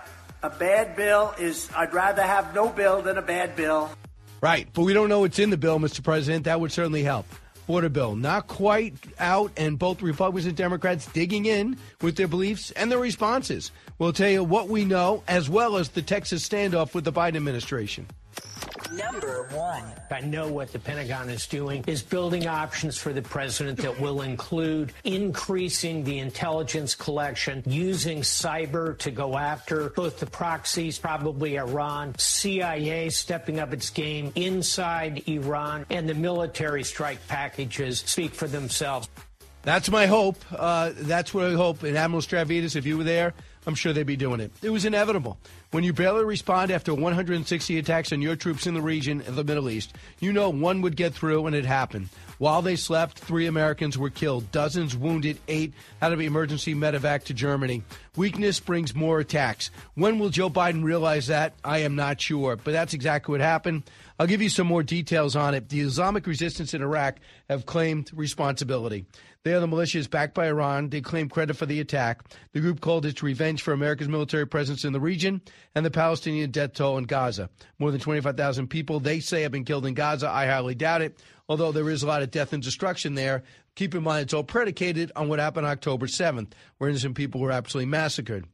A bad bill is, I'd rather have no bill than a bad bill. Right, but we don't know what's in the bill, Mr. President. That would certainly help. Border bill, not quite out, and both Republicans and Democrats digging in with their beliefs and their responses. We'll tell you what we know, as well as the Texas standoff with the Biden administration. Number 1. I know what the Pentagon is doing is building options for the president that will include increasing the intelligence collection, using cyber to go after both the proxies, probably Iran, CIA stepping up its game inside Iran, and the military strike packages speak for themselves. That's my hope. That's what I hope. And Admiral Stavridis, if you were there, I'm sure they'd be doing it. It was inevitable. When you barely respond after 160 attacks on your troops in the region of the Middle East, you know one would get through, and it happened. While they slept, 3 Americans were killed, dozens wounded, 8 out of emergency medevac to Germany. Weakness brings more attacks. When will Joe Biden realize that? I am not sure, but that's exactly what happened. I'll give you some more details on it. The Islamic resistance in Iraq have claimed responsibility. They are the militias backed by Iran. They claim credit for the attack. The group called it revenge for America's military presence in the region and the Palestinian death toll in Gaza. More than 25,000 people, they say, have been killed in Gaza. I highly doubt it, although there is a lot of death and destruction there. Keep in mind, it's all predicated on what happened October 7th, where innocent people were absolutely massacred.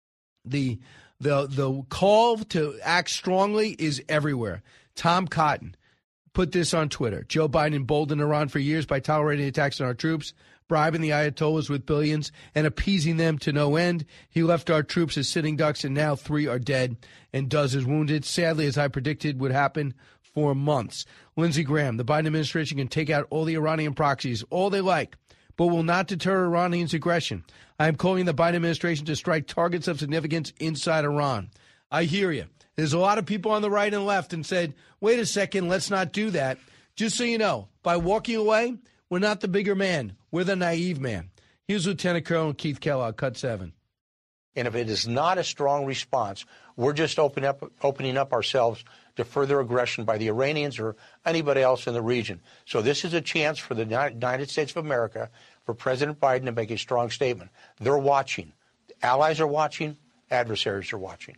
The call to act strongly is everywhere. Tom Cotton put this on Twitter. Joe Biden emboldened Iran for years by tolerating attacks on our troops, bribing the Ayatollahs with billions, and appeasing them to no end. He left our troops as sitting ducks, and now 3 are dead and dozens wounded. Sadly, as I predicted would happen for months. Lindsey Graham, the Biden administration can take out all the Iranian proxies, all they like, but will not deter Iranians' aggression. I am calling the Biden administration to strike targets of significance inside Iran. I hear you. There's a lot of people on the right and left and said, wait a second, let's not do that. Just so you know, by walking away, we're not the bigger man. We're the naive man. Here's Lieutenant Colonel Keith Kellogg, Cut 7. And if it is not a strong response, we're just opening up ourselves to further aggression by the Iranians or anybody else in the region. So this is a chance for the United States of America, for President Biden to make a strong statement. They're watching. Allies are watching. Adversaries are watching.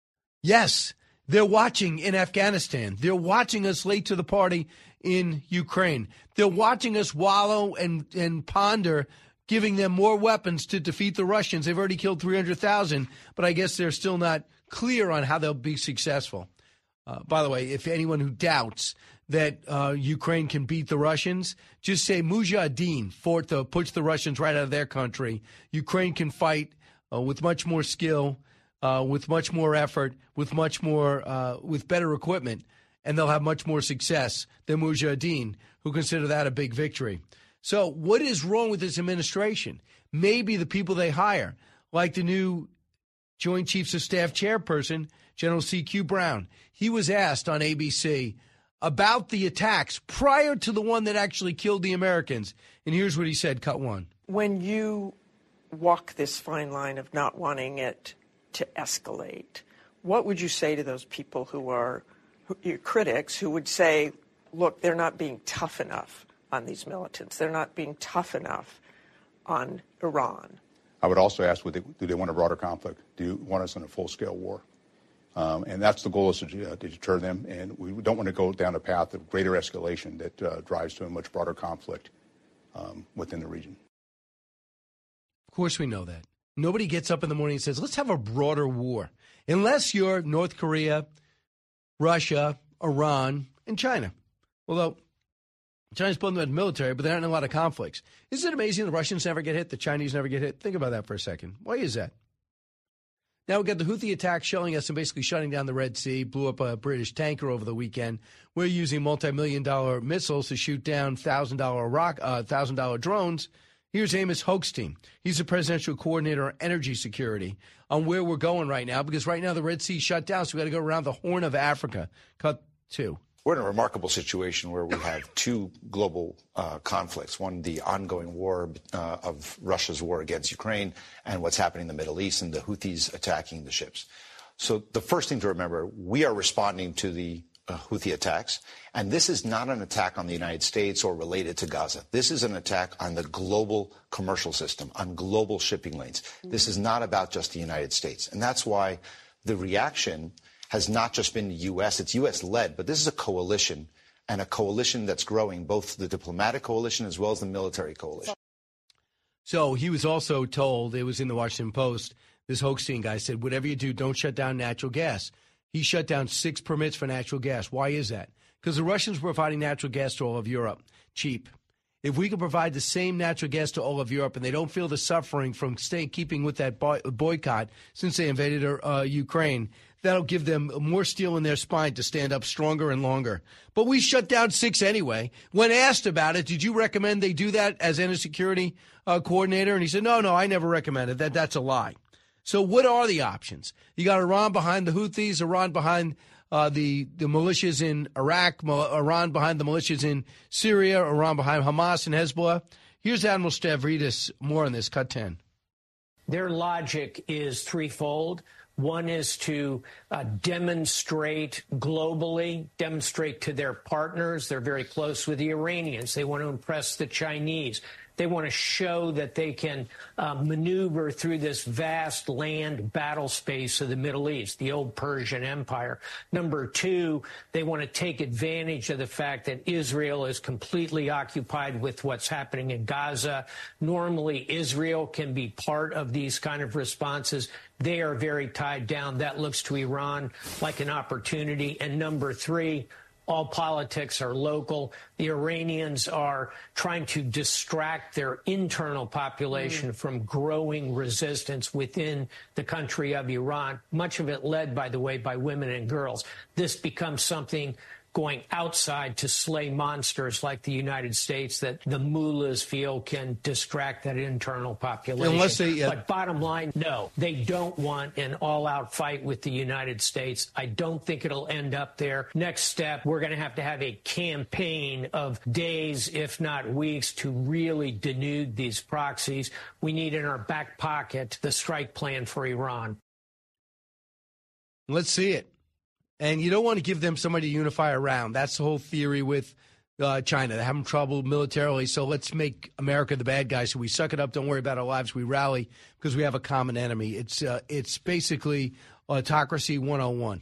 Yes, they're watching in Afghanistan. They're watching us late to the party in Ukraine. They're watching us wallow and ponder giving them more weapons to defeat the Russians. They've already killed 300,000, but I guess they're still not clear on how they'll be successful. By the way, if anyone who doubts that Ukraine can beat the Russians, just say Mujahideen fought to push the Russians right out of their country. Ukraine can fight with much more skill, with much more effort, with much more, with better equipment, and they'll have much more success than Mujahideen, who consider that a big victory. So what is wrong with this administration? Maybe the people they hire, like the new Joint Chiefs of Staff chairperson, General C.Q. Brown. He was asked on ABC about the attacks prior to the one that actually killed the Americans. And here's what he said, Cut 1. When you walk this fine line of not wanting it to escalate, what would you say to those people who are your critics who would say, look, they're not being tough enough on these militants. They're not being tough enough on Iran. I would also ask, do they want a broader conflict? Do you want us in a full-scale war? And that's the goal, is to deter them. And we don't want to go down a path of greater escalation that drives to a much broader conflict within the region. Of course we know that. Nobody gets up in the morning and says, let's have a broader war. Unless you're North Korea, Russia, Iran, and China. Although China's building the military, but there aren't a lot of conflicts. Isn't it amazing the Russians never get hit, the Chinese never get hit? Think about that for a second. Why is that? Now we've got the Houthi attack shelling us and basically shutting down the Red Sea, blew up a British tanker over the weekend. We're using multi-million-dollar missiles to shoot down $1,000 drones. Here's Amos Hochstein. He's the presidential coordinator on energy security, on where we're going right now, because right now the Red Sea shut down, so we got to go around the Horn of Africa. Cut 2. We're in a remarkable situation where we have two global conflicts. One, the ongoing war of Russia's war against Ukraine, and what's happening in the Middle East and the Houthis attacking the ships. So the first thing to remember, we are responding to the Houthi attacks, and this is not an attack on the United States or related to Gaza. This is an attack on the global commercial system, on global shipping lanes. This is not about just the United States, and that's why the reaction has not just been the U.S., it's U.S.-led, but this is a coalition, and a coalition that's growing, both the diplomatic coalition as well as the military coalition. So he was also told, it was in the Washington Post, this Hochstein guy said, whatever you do, don't shut down natural gas. He shut down 6 permits for natural gas. Why is that? Because the Russians were providing natural gas to all of Europe, cheap. If we can provide the same natural gas to all of Europe and they don't feel the suffering from keeping with that boycott since they invaded Ukraine, that'll give them more steel in their spine to stand up stronger and longer. But we shut down 6 anyway. When asked about it, did you recommend they do that as energy security coordinator? And he said, no, I never recommended that. That's a lie. So what are the options? You got Iran behind the Houthis, Iran behind the militias in Iraq, Iran behind the militias in Syria, Iran behind Hamas and Hezbollah. Here's Admiral Stavridis, more on this, cut 10. Their logic is threefold. One is to demonstrate globally, demonstrate to their partners. They're very close with the Iranians. They want to impress the Chinese. They want to show that they can maneuver through this vast land battle space of the Middle East, the old Persian Empire. Number 2, they want to take advantage of the fact that Israel is completely occupied with what's happening in Gaza. Normally, Israel can be part of these kind of responses. They are very tied down. That looks to Iran like an opportunity. And number 3, all politics are local. The Iranians are trying to distract their internal population from growing resistance within the country of Iran, much of it led, by the way, by women and girls. This becomes something going outside to slay monsters like the United States that the mullahs feel can distract that internal population. Unless they, But bottom line, no, they don't want an all-out fight with the United States. I don't think it'll end up there. Next step, we're going to have a campaign of days, if not weeks, to really denude these proxies. We need in our back pocket the strike plan for Iran. Let's see it. And you don't want to give them somebody to unify around. That's the whole theory with China. They're having trouble militarily, so let's make America the bad guy. So we suck it up, don't worry about our lives. We rally because we have a common enemy. It's basically autocracy 101.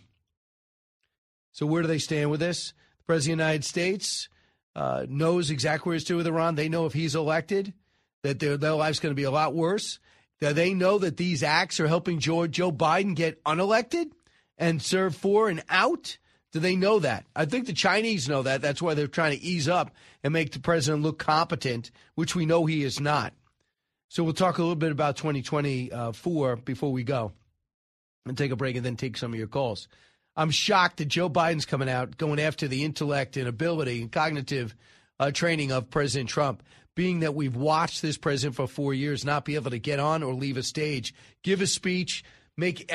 So where do they stand with this? The President of the United States knows exactly where he's to with Iran. They know if he's elected that their life's going to be a lot worse. They know that these acts are helping Joe Biden get unelected and serve 4 and out? Do they know that? I think the Chinese know that. That's why they're trying to ease up and make the president look competent, which we know he is not. So we'll talk a little bit about 2024 before we go and take a break and then take some of your calls. I'm shocked that Joe Biden's coming out, going after the intellect and ability and cognitive training of President Trump, being that we've watched this president for 4 years not be able to get on or leave a stage, give a speech, make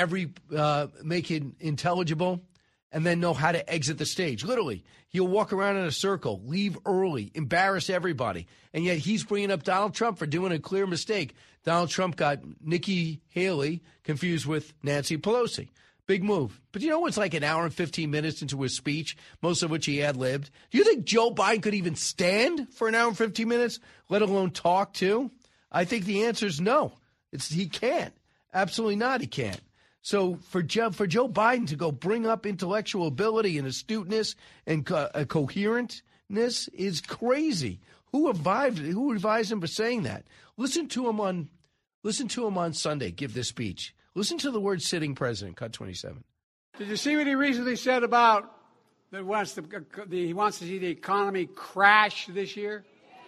it intelligible, and then know how to exit the stage. Literally, he'll walk around in a circle, leave early, embarrass everybody. And yet he's bringing up Donald Trump for doing a clear mistake. Donald Trump got Nikki Haley confused with Nancy Pelosi. Big move. But you know, it's like an hour and 15 minutes into his speech, most of which he ad-libbed. Do you think Joe Biden could even stand for an hour and 15 minutes, let alone talk too? I think the answer is no. He can't. Absolutely not, he can't. So for Joe Biden to go bring up intellectual ability and astuteness and coherentness is crazy. Who advised him for saying that? Listen to him on Sunday give this speech. Listen to the word sitting president, cut 27. Did you see what he recently said about that he wants to see the economy crash this year?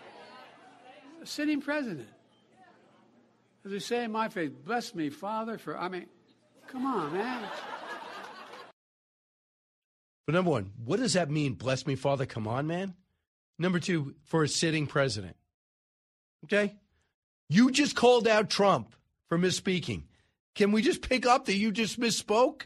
A sitting president. As they say in my faith, bless me, Father, come on, man. But number one, what does that mean, bless me, Father, come on, man? Number 2, for a sitting president. Okay? You just called out Trump for misspeaking. Can we just pick up that you just misspoke?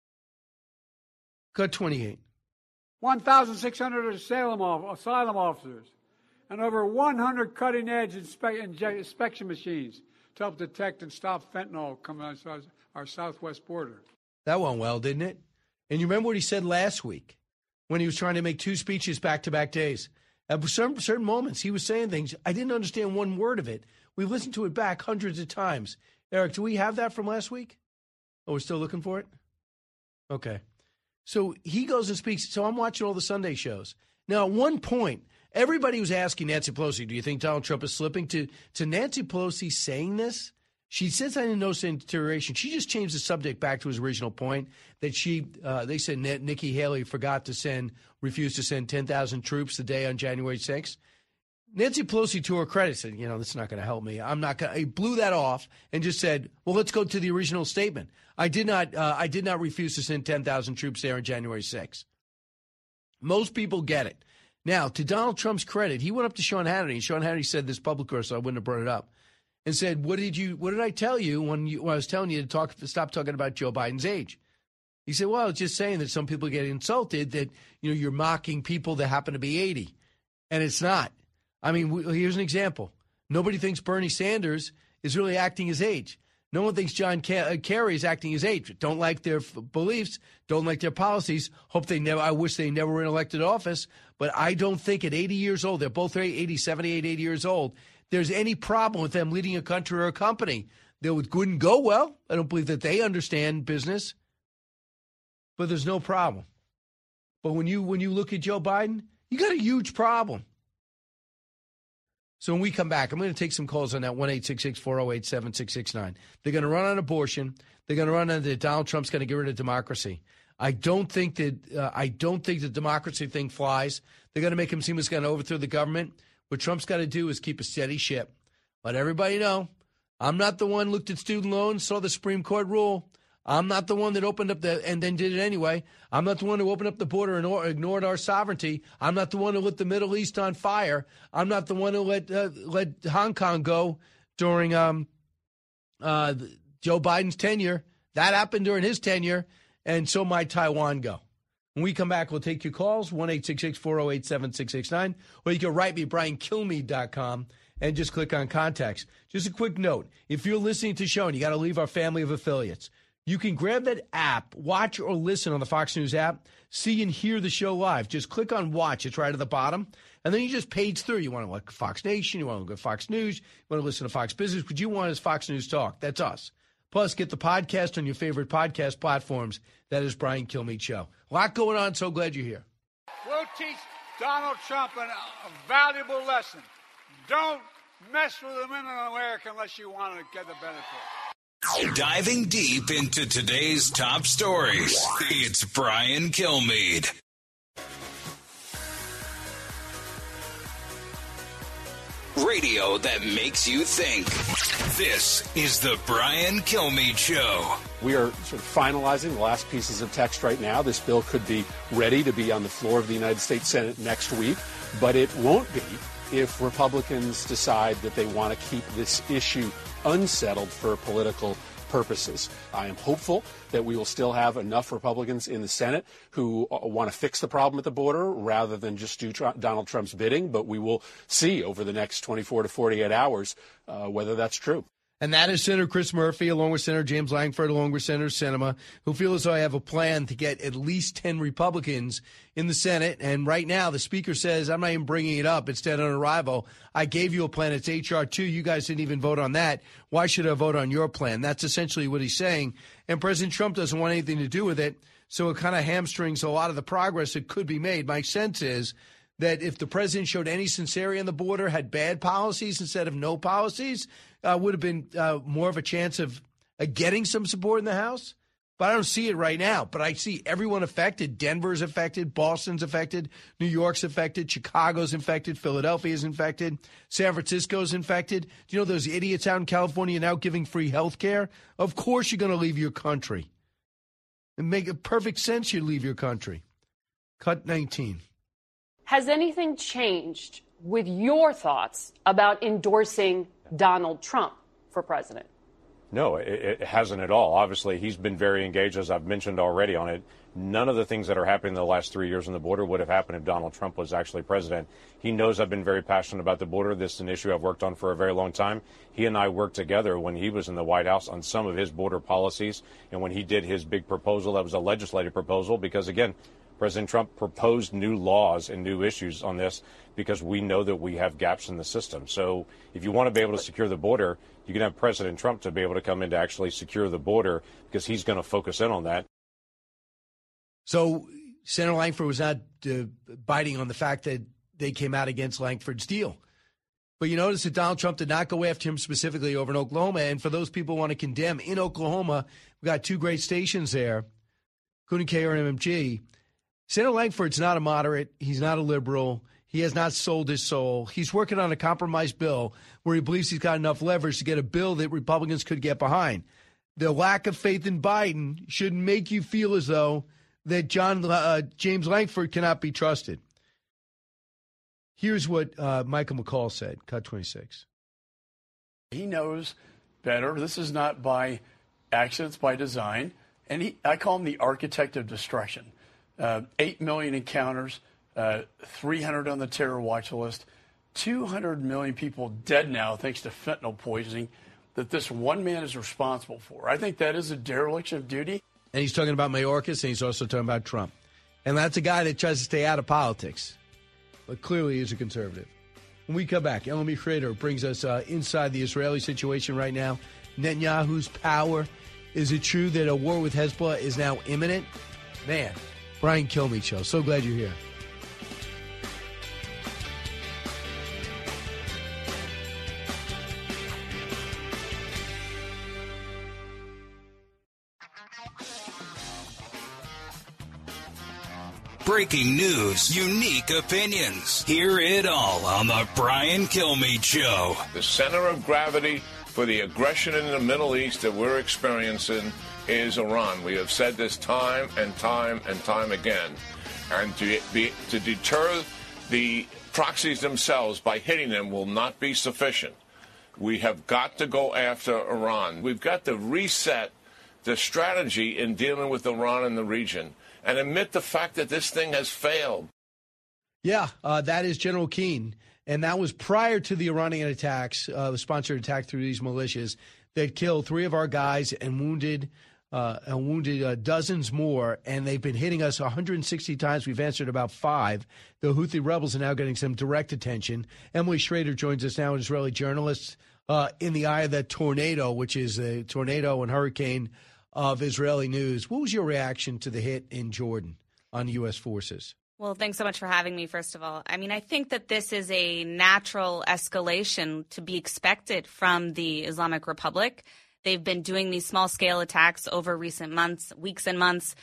Cut 28. 1,600 asylum officers and over 100 cutting-edge inspection machines to help detect and stop fentanyl coming out our southwest border. That went well, didn't it? And you remember what he said last week when he was trying to make 2 speeches back-to-back days. At certain moments, he was saying things. I didn't understand one word of it. We listened to it back hundreds of times. Eric, do we have that from last week? Oh, we're still looking for it? Okay. So he goes and speaks. So I'm watching all the Sunday shows. Now, at one point, everybody was asking Nancy Pelosi, do you think Donald Trump is slipping? To Nancy Pelosi saying this, she says I didn't notice any deterioration. She just changed the subject back to his original point that they said Nikki Haley refused to send 10,000 troops the day on January 6th. Nancy Pelosi, to her credit, said, this is not going to help me. I blew that off and just said, well, let's go to the original statement. I did not refuse to send 10,000 troops there on January 6th. Most people get it. Now, to Donald Trump's credit, he went up to Sean Hannity, and Sean Hannity said this publicly, so I wouldn't have brought it up, and said, what did I tell you when I was telling you to stop talking about Joe Biden's age? He said, well, I was just saying that some people get insulted that, you're mocking people that happen to be 80. And it's not. I mean, here's an example. Nobody thinks Bernie Sanders is really acting his age. No one thinks John Kerry is acting his age. Don't like their beliefs, don't like their policies. I wish they never were in elected office. But I don't think at 80 years old, they're both 80, 78, 80 years old, there's any problem with them leading a country or a company. They wouldn't go well. I don't believe that they understand business. But there's no problem. But when you look at Joe Biden, you got a huge problem. So when we come back, I'm going to take some calls on that 1-866-408-7669. They're going to run on abortion. They're going to run on that Donald Trump's going to get rid of democracy. I don't think the democracy thing flies. They're going to make him seem he's going to overthrow the government. What Trump's got to do is keep a steady ship. Let everybody know, I'm not the one who looked at student loans, saw the Supreme Court rule. I'm not the one that opened up and then did it anyway. I'm not the one who opened up the border and ignored our sovereignty. I'm not the one who lit the Middle East on fire. I'm not the one who let Hong Kong go during Joe Biden's tenure. That happened during his tenure, and so might Taiwan go. When we come back, we'll take your calls, 1-866-408-7669, or you can write me, BrianKilmeade.com, and just click on contacts. Just a quick note, if you're listening to the show and you got to leave our family of affiliates, you can grab that app, watch or listen on the Fox News app, see and hear the show live. Just click on watch. It's right at the bottom. And then you just page through. You want to look at Fox Nation. You want to look at Fox News. You want to listen to Fox Business. What you want is Fox News Talk. That's us. Plus, get the podcast on your favorite podcast platforms. That is Brian Kilmeade Show. A lot going on. So glad you're here. We'll teach Donald Trump a valuable lesson. Don't mess with the women in America unless you want to get the benefit. Diving deep into today's top stories, it's Brian Kilmeade. Radio that makes you think. This is the Brian Kilmeade Show. We are sort of finalizing the last pieces of text right now. This bill could be ready to be on the floor of the United States Senate next week, but it won't be if Republicans decide that they want to keep this issue unsettled for political purposes. I am hopeful that we will still have enough Republicans in the Senate who want to fix the problem at the border rather than just do Donald Trump's bidding, but we will see over the next 24 to 48 hours whether that's true. And that is Senator Chris Murphy, along with Senator James Langford, along with Senator Sinema, who feel as though I have a plan to get at least 10 Republicans in the Senate. And right now, the Speaker says, I'm not even bringing it up. It's dead on arrival. I gave you a plan. It's H.R. 2. You guys didn't even vote on that. Why should I vote on your plan? That's essentially what he's saying. And President Trump doesn't want anything to do with it. So it kind of hamstrings a lot of the progress that could be made. My sense is that if the president showed any sincerity on the border, had bad policies instead of no policies, would have been more of a chance of getting some support in the House. But I don't see it right now. But I see everyone affected. Denver's affected. Boston's affected. New York's affected. Chicago's infected. Philadelphia's infected. San Francisco's infected. Do you know those idiots out in California now giving free health care? Of course you're going to leave your country. It makes perfect sense you leave your country. Cut 19. Has anything changed with your thoughts about endorsing Donald Trump for president? No, it hasn't at all. Obviously, he's been very engaged, as I've mentioned already on it. None of the things that are happening in the last 3 years on the border would have happened if Donald Trump was actually president. He knows I've been very passionate about the border. This is an issue I've worked on for a very long time. He and I worked together when he was in the White House on some of his border policies. And when he did his big proposal, that was a legislative proposal because, again, President Trump proposed new laws and new issues on this because we know that we have gaps in the system. So if you want to be able to secure the border, you can have President Trump to be able to come in to actually secure the border because he's going to focus in on that. So Senator Lankford was not biting on the fact that they came out against Lankford's deal. But you notice that Donald Trump did not go after him specifically over in Oklahoma. And for those people who want to condemn, in Oklahoma, we got two great stations there, KUNK and MMG. Senator Lankford's not a moderate. He's not a liberal. He has not sold his soul. He's working on a compromise bill where he believes he's got enough leverage to get a bill that Republicans could get behind. The lack of faith in Biden shouldn't make you feel as though that James Lankford cannot be trusted. Here's what Michael McCall said, Cut 26. He knows better. This is not by accident, it's by design. And I call him the architect of destruction. 8 million encounters, 300 on the terror watch list, 200 million people dead now thanks to fentanyl poisoning that this one man is responsible for. I think that is a dereliction of duty. And he's talking about Mayorkas, and he's also talking about Trump. And that's a guy that tries to stay out of politics, but clearly is a conservative. When we come back, Elmi Schrader brings us inside the Israeli situation right now. Netanyahu's power. Is it true that a war with Hezbollah is now imminent? Man, Brian Kilmeade Show. So glad you're here. Breaking news, unique opinions. Hear it all on the Brian Kilmeade Show. The center of gravity for the aggression in the Middle East that we're experiencing is Iran. We have said this time and time and time again. And to deter the proxies themselves by hitting them will not be sufficient. We have got to go after Iran. We've got to reset the strategy in dealing with Iran in the region and admit the fact that this thing has failed. Yeah, that is General Keane. And that was prior to the Iranian attacks, the sponsored attack through these militias that killed 3 of our guys and wounded dozens more. And they've been hitting us 160 times. We've answered about 5. The Houthi rebels are now getting some direct attention. Emily Schrader joins us now, an Israeli journalist, in the eye of that tornado, which is a tornado and hurricane of Israeli news. What was your reaction to the hit in Jordan on U.S. forces? Well, thanks so much for having me, first of all. I mean, I think that this is a natural escalation to be expected from the Islamic Republic. They've been doing these small-scale attacks over recent months, weeks and months.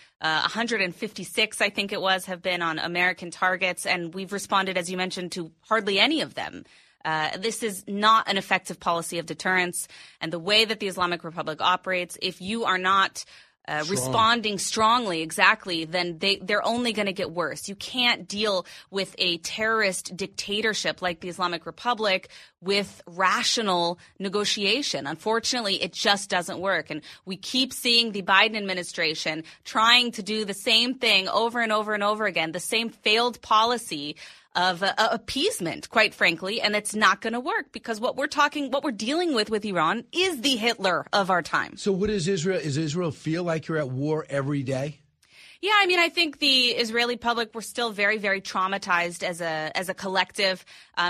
156, I think it was, have been on American targets, and we've responded, as you mentioned, to hardly any of them. This is not an effective policy of deterrence. And the way that the Islamic Republic operates, if you are not responding strongly, exactly, then they're only going to get worse. You can't deal with a terrorist dictatorship like the Islamic Republic with rational negotiation. Unfortunately, it just doesn't work. And we keep seeing the Biden administration trying to do the same thing over and over and over again, the same failed policy of appeasement, quite frankly, and it's not going to work because what we're dealing with Iran is the Hitler of our time. So what is Israel? Does Israel feel like you're at war every day? Yeah, I mean, I think the Israeli public, we're still very, very traumatized as a collective.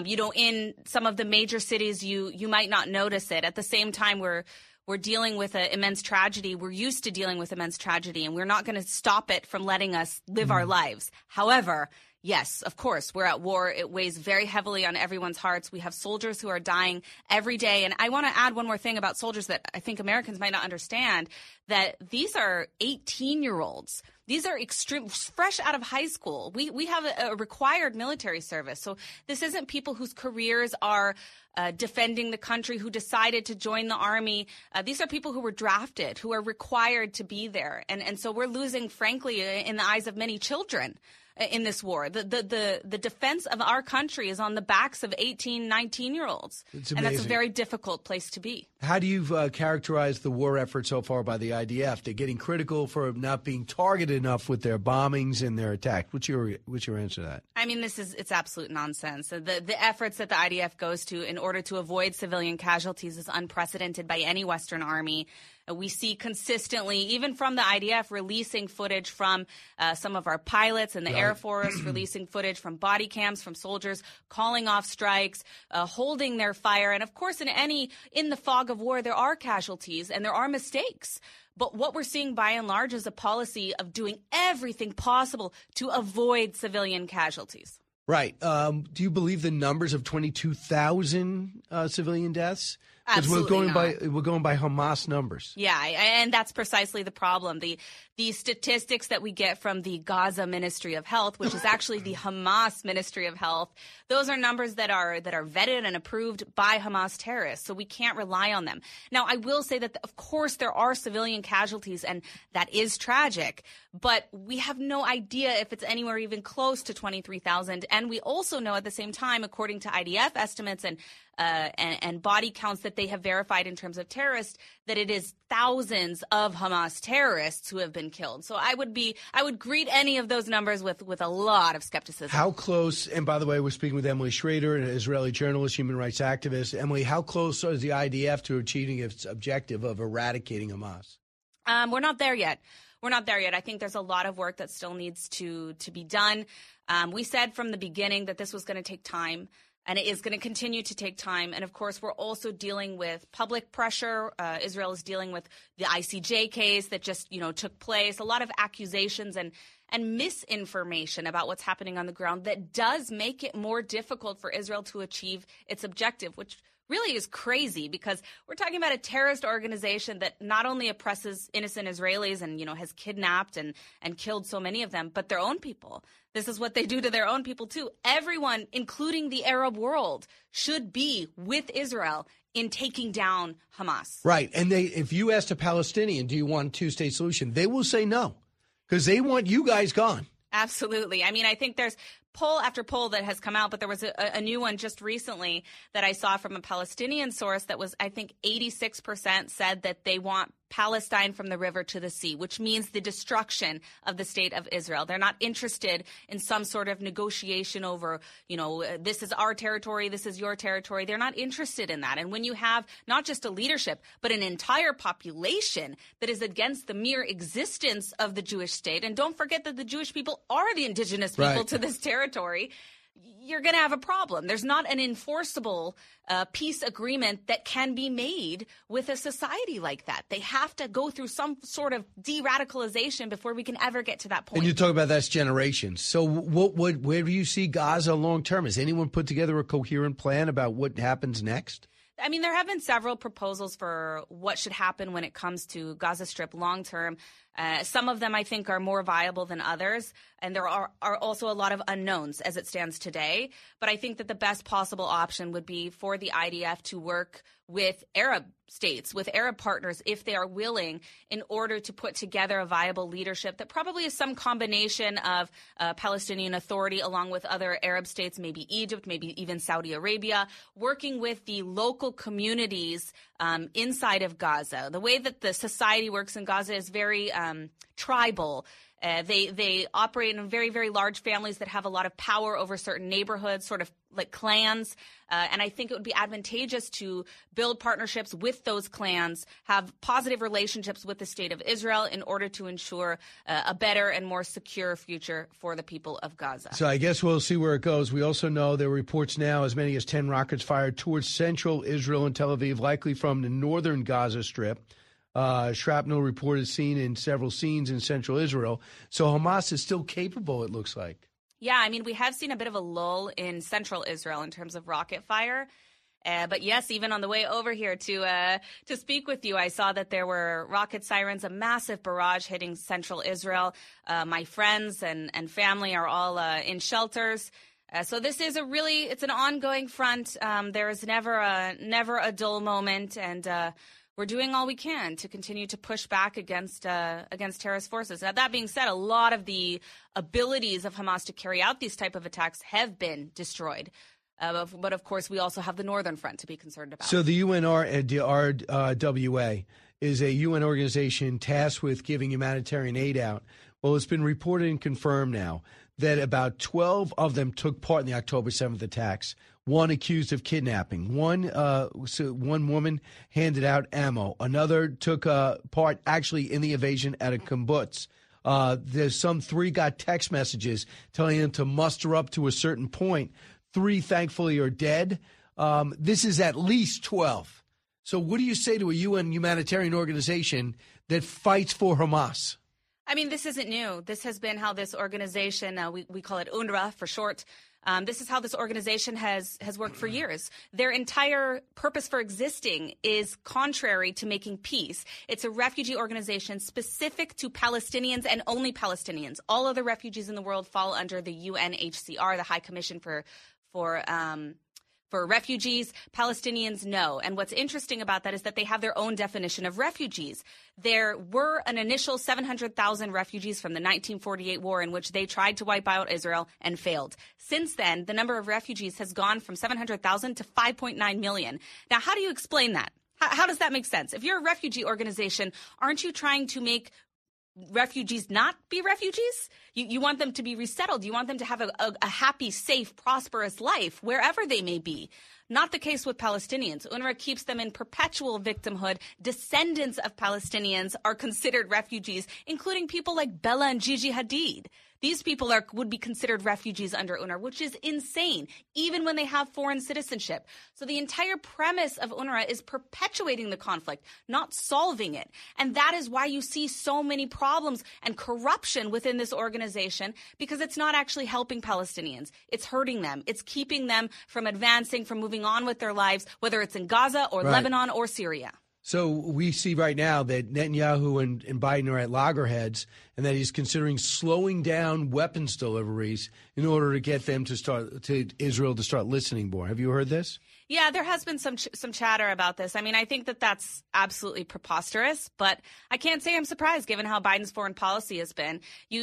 In some of the major cities, you might not notice it. At the same time, we're dealing with an immense tragedy. We're used to dealing with immense tragedy, and we're not going to stop it from letting us live our lives. However, yes, of course, we're at war. It weighs very heavily on everyone's hearts. We have soldiers who are dying every day. And I want to add one more thing about soldiers that I think Americans might not understand, that these are 18-year-olds. These are fresh out of high school. We have a required military service. So this isn't people whose careers are defending the country, who decided to join the army. These are people who were drafted, who are required to be there. And so we're losing, frankly, in the eyes of many children in this war. The defense of our country is on the backs of 18, 19-year-olds. And that's a very difficult place to be. How do you characterize the war effort so far by the IDF? They're getting critical for not being targeted enough with their bombings and their attacks. What's your answer to that? I mean, it's absolute nonsense. The efforts that the IDF goes to in order to avoid civilian casualties is unprecedented by any Western army. We see consistently, even from the IDF, releasing footage from some of our pilots and the Air Force, releasing footage from body cams, from soldiers calling off strikes, holding their fire. And of course, in the fog of war, there are casualties and there are mistakes. But what we're seeing by and large is a policy of doing everything possible to avoid civilian casualties. Right. Do you believe the numbers of 22,000 civilian deaths? Because Absolutely we're going by Hamas numbers. Yeah, and that's precisely the problem. The statistics that we get from the Gaza Ministry of Health, which is actually the Hamas Ministry of Health, those are numbers that are vetted and approved by Hamas terrorists. So we can't rely on them. Now, I will say that, of course, there are civilian casualties, and that is tragic. But we have no idea if it's anywhere even close to 23,000. And we also know at the same time, according to IDF estimates and body counts that they have verified in terms of terrorists, that it is thousands of Hamas terrorists who have been killed. So I would greet any of those numbers with a lot of skepticism. How close, and by the way, we're speaking with Emily Schrader, an Israeli journalist, human rights activist. Emily, how close is the IDF to achieving its objective of eradicating Hamas? We're not there yet. We're not there yet. I think there's a lot of work that still needs to be done. We said from the beginning that this was going to take time. And it is going to continue to take time. And, of course, we're also dealing with public pressure. Israel is dealing with the ICJ case that just, took place. A lot of accusations and misinformation about what's happening on the ground that does make it more difficult for Israel to achieve its objective, which really is crazy because we're talking about a terrorist organization that not only oppresses innocent Israelis and, has kidnapped and killed so many of them, but their own people. This is what they do to their own people, too. Everyone, including the Arab world, should be with Israel in taking down Hamas. Right. And if you ask a Palestinian, do you want a two-state solution, they will say no because they want you guys gone. Absolutely. I mean, I think there's poll after poll that has come out, but there was a new one just recently that I saw from a Palestinian source that was, I think, 86% said that they want Palestine from the river to the sea, which means the destruction of the state of Israel. They're not interested in some sort of negotiation over, this is our territory, this is your territory. They're not interested in that. And when you have not just a leadership, but an entire population that is against the mere existence of the Jewish state, and don't forget that the Jewish people are the indigenous people to this territory, you're going to have a problem. There's not an enforceable peace agreement that can be made with a society like that. They have to go through some sort of de-radicalization before we can ever get to that point. And you talk about that's generations. So where do you see Gaza long term? Has anyone put together a coherent plan about what happens next? I mean, there have been several proposals for what should happen when it comes to Gaza Strip long term. Some of them, I think, are more viable than others. And there are also a lot of unknowns as it stands today. But I think that the best possible option would be for the IDF to work with Arab states, with Arab partners, if they are willing, in order to put together a viable leadership that probably is some combination of Palestinian Authority along with other Arab states, maybe Egypt, maybe even Saudi Arabia, working with the local communities inside of Gaza. The way that the society works in Gaza is very tribal. They operate in very, very large families that have a lot of power over certain neighborhoods, sort of like clans. And I think it would be advantageous to build partnerships with those clans, have positive relationships with the state of Israel in order to ensure a better and more secure future for the people of Gaza. So I guess we'll see where it goes. We also know there are reports now as many as 10 rockets fired towards central Israel and Tel Aviv, likely from the northern Gaza Strip. Shrapnel reported seen in several scenes in central Israel. So Hamas is still capable, it looks like. Yeah, I mean, we have seen a bit of a lull in central Israel in terms of rocket fire. But yes, even on the way over here to speak with you, I saw that there were rocket sirens, a massive barrage hitting central Israel. My friends and family are all in shelters. So this is it's an ongoing front. There is never a dull moment, and we're doing all we can to continue to push back against terrorist forces. Now, that being said, a lot of the abilities of Hamas to carry out these type of attacks have been destroyed. But, of course, we also have the Northern Front to be concerned about. So the UNRWA is a UN organization tasked with giving humanitarian aid out. Well, it's been reported and confirmed now that about 12 of them took part in the October 7th attacks. One accused of kidnapping. One woman handed out ammo. Another took part actually in the invasion at a kibbutz. There's 3 got text messages telling them to muster up to a certain point. 3, thankfully, are dead. This is at least 12. So what do you say to a UN humanitarian organization that fights for Hamas? I mean, this isn't new. This has been how this organization, we call it UNRWA for short, this is how this organization has worked for years. Their entire purpose for existing is contrary to making peace. It's a refugee organization specific to Palestinians and only Palestinians. All other refugees in the world fall under the UNHCR, the High Commission for refugees. Palestinians, no. And what's interesting about that is that they have their own definition of refugees. There were an initial 700,000 refugees from the 1948 war in which they tried to wipe out Israel and failed. Since then, the number of refugees has gone from 700,000 to 5.9 million. Now, how do you explain that? How does that make sense? If you're a refugee organization, aren't you trying to make refugees not be refugees? You want them to be resettled. You want them to have a happy, safe, prosperous life wherever they may be. Not the case with Palestinians. UNRWA keeps them in perpetual victimhood. Descendants of Palestinians are considered refugees, including people like Bella and Gigi Hadid. These people would be considered refugees under UNRWA, which is insane, even when they have foreign citizenship. So the entire premise of UNRWA is perpetuating the conflict, not solving it. And that is why you see so many problems and corruption within this organization, because it's not actually helping Palestinians. It's hurting them. It's keeping them from advancing, from moving on with their lives, whether it's in Gaza or Lebanon or Syria. So we see right now that Netanyahu and Biden are at loggerheads, and that he's considering slowing down weapons deliveries in order to get them to Israel to start listening more. Have you heard this? Yeah, there has been some chatter about this. I mean, I think that that's absolutely preposterous, but I can't say I'm surprised given how Biden's foreign policy has been.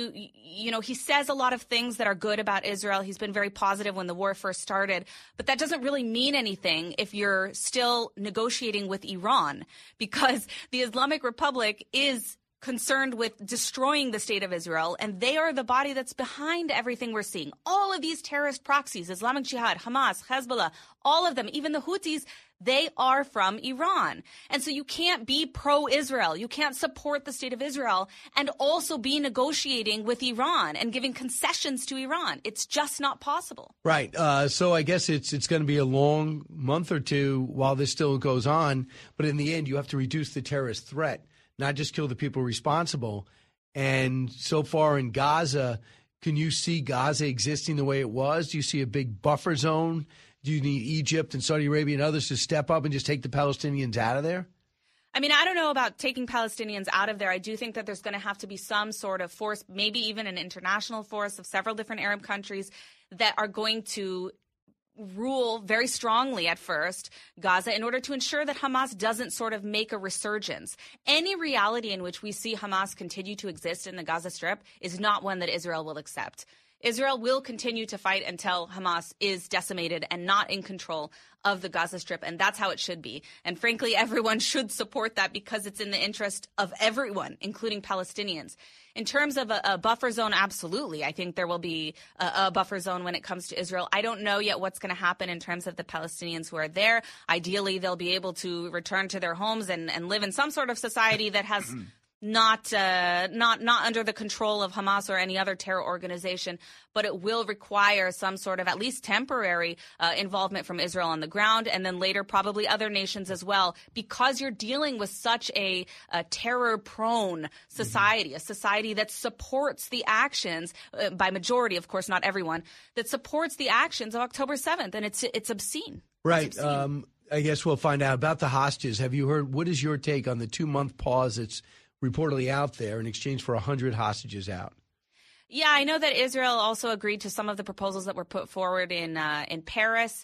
You know, he says a lot of things that are good about Israel. He's been very positive when the war first started, but that doesn't really mean anything if you're still negotiating with Iran, because the Islamic Republic is concerned with destroying the state of Israel, and they are the body that's behind everything we're seeing. All of these terrorist proxies, Islamic Jihad, Hamas, Hezbollah, all of them, even the Houthis, they are from Iran. And so you can't be pro-Israel. You can't support the state of Israel and also be negotiating with Iran and giving concessions to Iran. It's just not possible. Right. So I guess it's going to be a long month or two while this still goes on. But in the end, you have to reduce the terrorist threat, not just kill the people responsible. And so far in Gaza, can you see Gaza existing the way it was? Do you see a big buffer zone? Do you need Egypt and Saudi Arabia and others to step up and just take the Palestinians out of there? I mean, I don't know about taking Palestinians out of there. I do think that there's going to have to be some sort of force, maybe even an international force of several different Arab countries that are going to rule very strongly at first Gaza in order to ensure that Hamas doesn't sort of make a resurgence. Any reality in which we see Hamas continue to exist in the Gaza Strip is not one that Israel will accept. Israel will continue to fight until Hamas is decimated and not in control of the Gaza Strip, and that's how it should be. And frankly, everyone should support that because it's in the interest of everyone, including Palestinians. In terms of a buffer zone, absolutely. I think there will be a buffer zone when it comes to Israel. I don't know yet what's going to happen in terms of the Palestinians who are there. Ideally, they'll be able to return to their homes and live in some sort of society that has not under the control of Hamas or any other terror organization, but it will require some sort of at least temporary involvement from Israel on the ground, and then later probably other nations as well, because you're dealing with such a terror-prone society, a society that supports the actions, by majority, of course, not everyone, that supports the actions of October 7th, and it's obscene. Right. It's obscene. I guess we'll find out about the hostages. Have you heard, what is your take on the 2-month pause that's reportedly out there in exchange for 100 hostages out? Yeah, I know that Israel also agreed to some of the proposals that were put forward in Paris.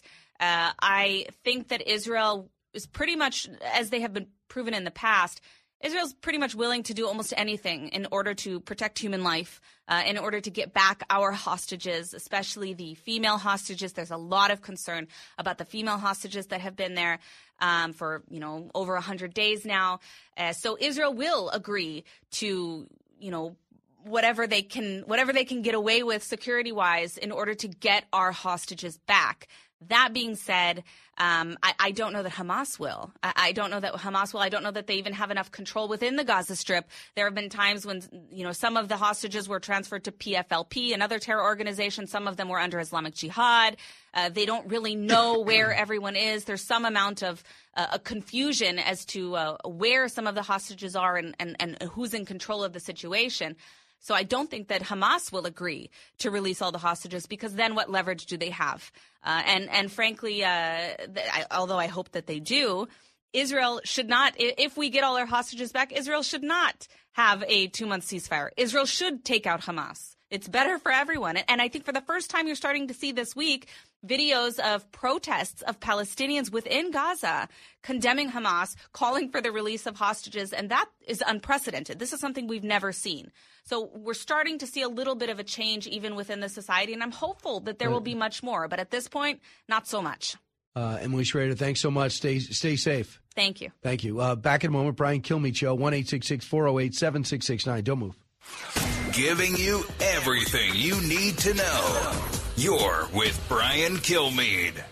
I think that Israel is pretty much, as they have been proven in the past, Israel's pretty much willing to do almost anything in order to protect human life, in order to get back our hostages, especially the female hostages. There's a lot of concern about the female hostages that have been there for, over 100 days now. So Israel will agree to, whatever they can get away with security-wise in order to get our hostages back. That being said, I don't know that Hamas will. I don't know that Hamas will. I don't know that they even have enough control within the Gaza Strip. There have been times when, some of the hostages were transferred to PFLP, another terror organization. Some of them were under Islamic Jihad. They don't really know where everyone is. There's some amount of confusion as to where some of the hostages are and who's in control of the situation. So I don't think that Hamas will agree to release all the hostages, because then what leverage do they have? And frankly, although I hope that they do, Israel should not, if we get all our hostages back, Israel should not have a 2-month ceasefire. Israel should take out Hamas. It's better for everyone. And I think for the first time you're starting to see this week videos of protests of Palestinians within Gaza condemning Hamas, calling for the release of hostages, and that is unprecedented. This is something we've never seen. So we're starting to see a little bit of a change even within the society, and I'm hopeful that there will be much more. But at this point, not so much. Emily Schrader, thanks so much. Stay safe. Thank you. Thank you. Back in a moment, Brian Kilmeade Show, 1-866-408-7669. Don't move. Giving you everything you need to know. You're with Brian Kilmeade.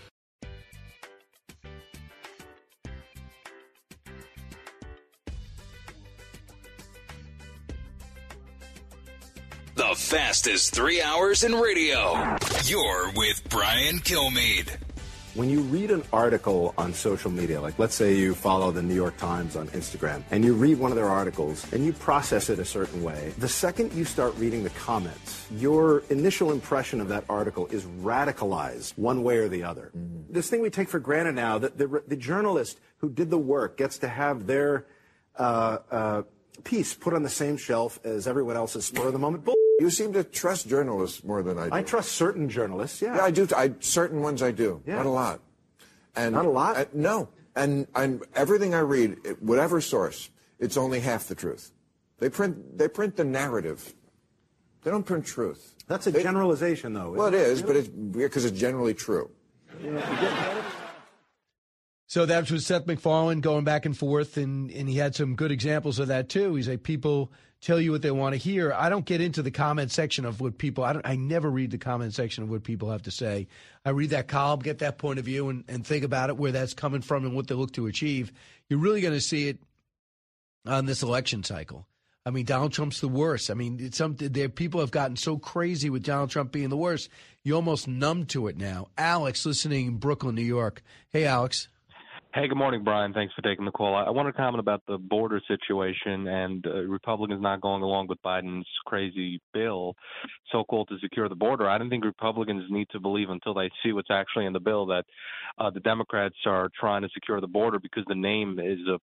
The fastest 3 hours in radio. You're with Brian Kilmeade. When you read an article on social media, like let's say you follow the New York Times on Instagram, and you read one of their articles and you process it a certain way, the second you start reading the comments, your initial impression of that article is radicalized one way or the other. Mm-hmm. This thing we take for granted now, that the journalist who did the work gets to have their piece put on the same shelf as everyone else's spur-of-the-moment bull. You seem to trust journalists more than I do. I trust certain journalists, yeah. Yeah, I do. Certain ones I do. Yeah. Not a lot. And not a lot? No. And everything I read, whatever source, it's only half the truth. They print the narrative. They don't print truth. That's a generalization, though. Well, it is, but it's because it's generally true. So that was Seth MacFarlane going back and forth, and he had some good examples of that, too. He's like, people tell you what they want to hear. I don't get into the comment section of what people, I never read the comment section of what people have to say. I read that column, get that point of view, and think about it, where that's coming from and what they look to achieve. You're really going to see it on this election cycle. I mean, Donald Trump's the worst. I mean, people have gotten so crazy with Donald Trump being the worst, you're almost numb to it now. Alex, listening in Brooklyn, New York. Hey, Alex. Hey, good morning, Brian. Thanks for taking the call. I want to comment about the border situation and Republicans not going along with Biden's crazy bill, so-called to secure the border. I don't think Republicans need to believe until they see what's actually in the bill that the Democrats are trying to secure the border because the name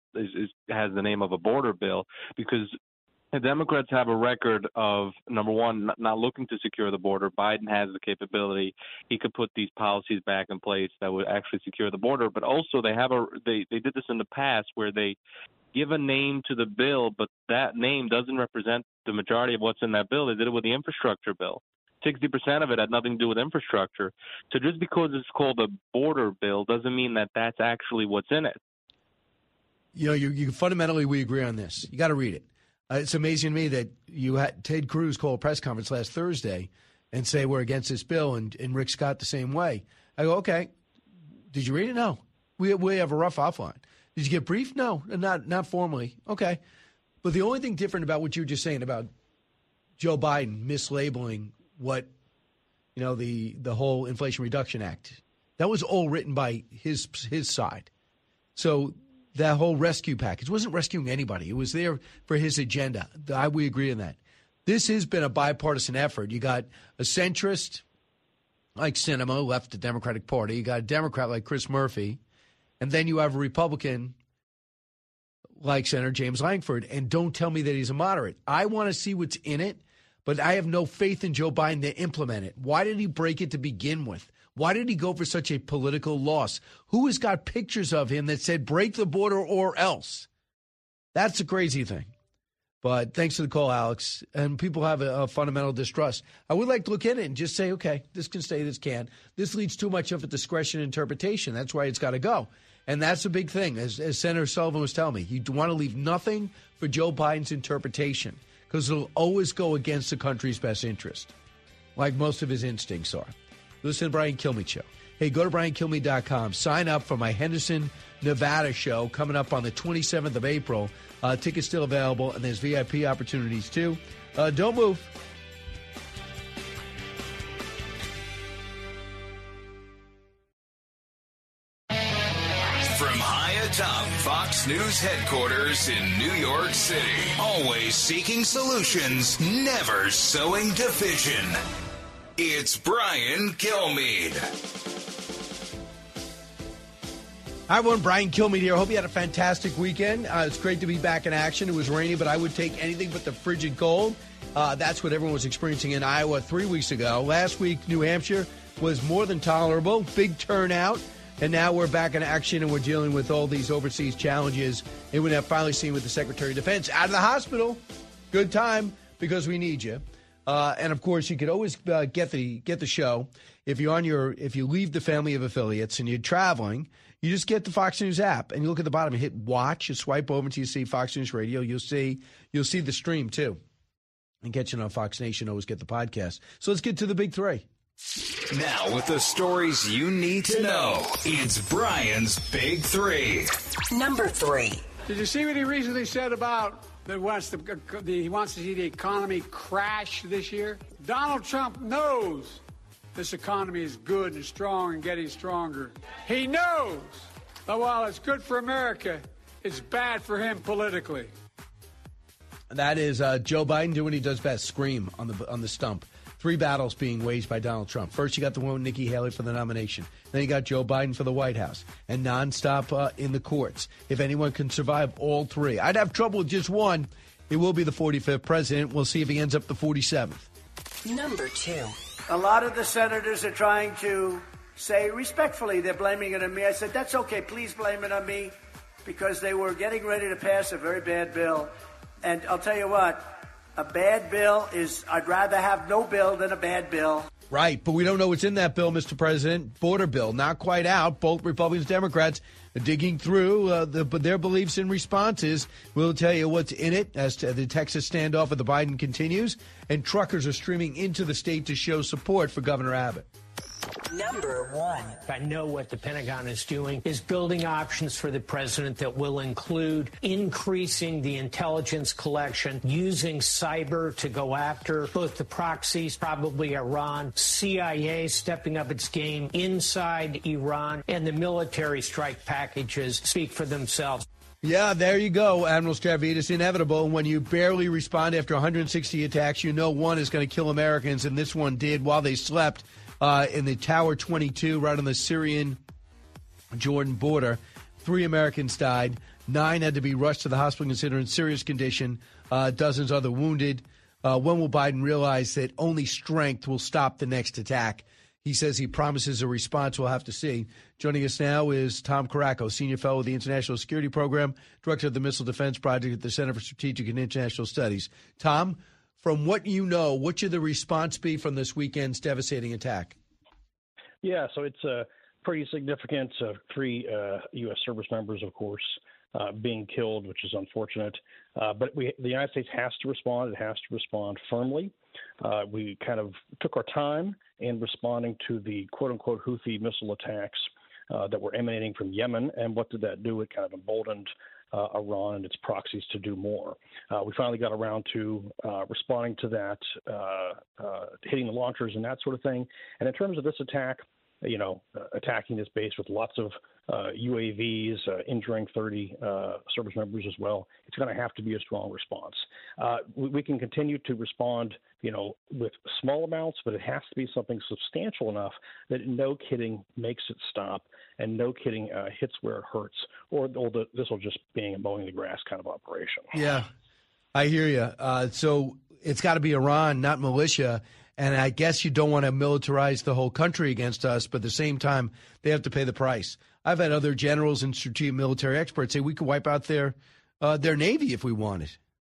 has the name of a border bill, because the Democrats have a record of, number one, not looking to secure the border. Biden has the capability. He could put these policies back in place that would actually secure the border. But also they did this in the past where they give a name to the bill, but that name doesn't represent the majority of what's in that bill. They did it with the infrastructure bill. 60% of it had nothing to do with infrastructure. So just because it's called a border bill doesn't mean that that's actually what's in it. You know, you fundamentally, we agree on this. You got to read it. It's amazing to me that you had Ted Cruz call a press conference last Thursday and say we're against this bill, and Rick Scott the same way. I go, okay, did you read it? No. We have a rough outline. Did you get briefed? No, not formally. Okay. But the only thing different about what you were just saying about Joe Biden mislabeling what, the whole Inflation Reduction Act, that was all written by his side. So that whole rescue package wasn't rescuing anybody. It was there for his agenda. We agree on that. This has been a bipartisan effort. You got a centrist like Sinema, left the Democratic Party. You got a Democrat like Chris Murphy. And then you have a Republican like Senator James Lankford. And don't tell me that he's a moderate. I want to see what's in it, but I have no faith in Joe Biden to implement it. Why did he break it to begin with? Why did he go for such a political loss? Who has got pictures of him that said, break the border or else? That's a crazy thing. But thanks for the call, Alex. And people have a fundamental distrust. I would like to look in it and just say, okay, this can stay, this can't. This leads too much of a discretion interpretation. That's why it's got to go. And that's a big thing. As Senator Sullivan was telling me, you want to leave nothing for Joe Biden's interpretation because it'll always go against the country's best interest, like most of his instincts are. Listen to Brian Kilmeade Show. Hey, go to BrianKilmeade.com. Sign up for my Henderson, Nevada show coming up on the 27th of April. Tickets still available, and there's VIP opportunities, too. Don't move. From high atop Fox News headquarters in New York City, always seeking solutions, never sowing division. It's Brian Kilmeade. Hi, everyone. Brian Kilmeade here. I hope you had a fantastic weekend. It's great to be back in action. It was rainy, but I would take anything but the frigid cold. That's what everyone was experiencing in Iowa 3 weeks ago. Last week, New Hampshire was more than tolerable. Big turnout. And now we're back in action, and we're dealing with all these overseas challenges. And we're now finally seeing with the Secretary of Defense out of the hospital. Good time, because we need you. And of course, you could always get the show if you leave the family of affiliates and you're traveling. You just get the Fox News app and you look at the bottom and hit watch. You swipe over until you see Fox News Radio. You'll see the stream too. And catching on Fox Nation, always get the podcast. So let's get to the big three. Now with the stories you need to know, it's Brian's Big Three. Number 3. Did you see what he recently said about that he wants to see the economy crash this year? Donald Trump knows this economy is good and strong and getting stronger. He knows that while it's good for America, it's bad for him politically. That is Joe Biden doing what he does best, scream on the stump. 3 battles being waged by Donald Trump. First, you got the one with Nikki Haley for the nomination. Then you got Joe Biden for the White House. And nonstop in the courts. If anyone can survive all 3. I'd have trouble with just one. It will be the 45th president. We'll see if he ends up the 47th. Number 2. A lot of the senators are trying to say respectfully they're blaming it on me. I said, that's okay. Please blame it on me, because they were getting ready to pass a very bad bill. And I'll tell you what, a bad bill is, I'd rather have no bill than a bad bill. Right, but we don't know what's in that bill, Mr. President. Border bill, not quite out. Both Republicans and Democrats are digging through their beliefs and responses. We'll tell you what's in it as to the Texas standoff with the Biden continues. And truckers are streaming into the state to show support for Governor Abbott. Number 1. I know what the Pentagon is doing is building options for the president that will include increasing the intelligence collection, using cyber to go after both the proxies, probably Iran, CIA stepping up its game inside Iran, and the military strike packages speak for themselves. Yeah, there you go, Admiral Stavridis. Inevitable. When you barely respond after 160 attacks, you know one is going to kill Americans, and this one did while they slept. In the Tower 22, right on the Syrian-Jordan border. 3 Americans died. 9 had to be rushed to the hospital considered in serious condition. Dozens other wounded. When will Biden realize that only strength will stop the next attack? He says he promises a response. We'll have to see. Joining us now is Tom Caraco, Senior Fellow of the International Security Program, Director of the Missile Defense Project at the Center for Strategic and International Studies. Tom, from what you know, what should the response be from this weekend's devastating attack? Yeah, so it's pretty significant. 3 U.S. service members, of course, being killed, which is unfortunate. But the United States has to respond. It has to respond firmly. We kind of took our time in responding to the quote-unquote Houthi missile attacks that were emanating from Yemen. And what did that do? It kind of emboldened Iran and its proxies to do more. We finally got around to responding to that, hitting the launchers and that sort of thing. And in terms of this attack, attacking this base with lots of UAVs, injuring 30 service members as well, it's going to have to be a strong response. We can continue to respond, with small amounts, but it has to be something substantial enough that no kidding makes it stop and no kidding hits where it hurts, or this will just be a mowing the grass kind of operation. Yeah, I hear you. So it's got to be Iran, not militia. And I guess you don't want to militarize the whole country against us, but at the same time, they have to pay the price. I've had other generals and strategic military experts say we could wipe out their Navy if we wanted.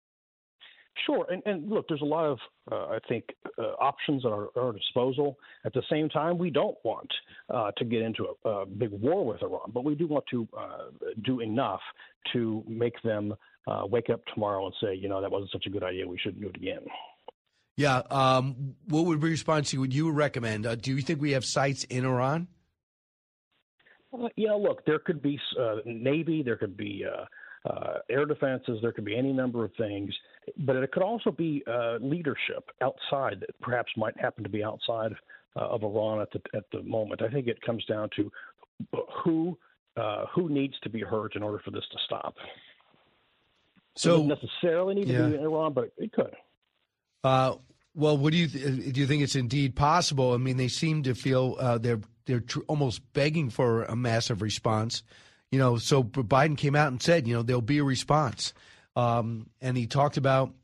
Sure. And look, there's a lot of, I think, options at our disposal. At the same time, we don't want to get into a big war with Iran, but we do want to do enough to make them wake up tomorrow and say, that wasn't such a good idea. We shouldn't do it again. Yeah. What would be response would you recommend? Do you think we have sites in Iran? Look, there could be Navy, there could be air defenses, there could be any number of things, but it could also be leadership outside that perhaps might happen to be outside of Iran at the moment. I think it comes down to who needs to be hurt in order for this to stop. So it doesn't necessarily need to be in Iran, but it could. Well, what do you think it's indeed possible? I mean, they seem to feel they're almost begging for a massive response. So Biden came out and said, there'll be a response, and he talked about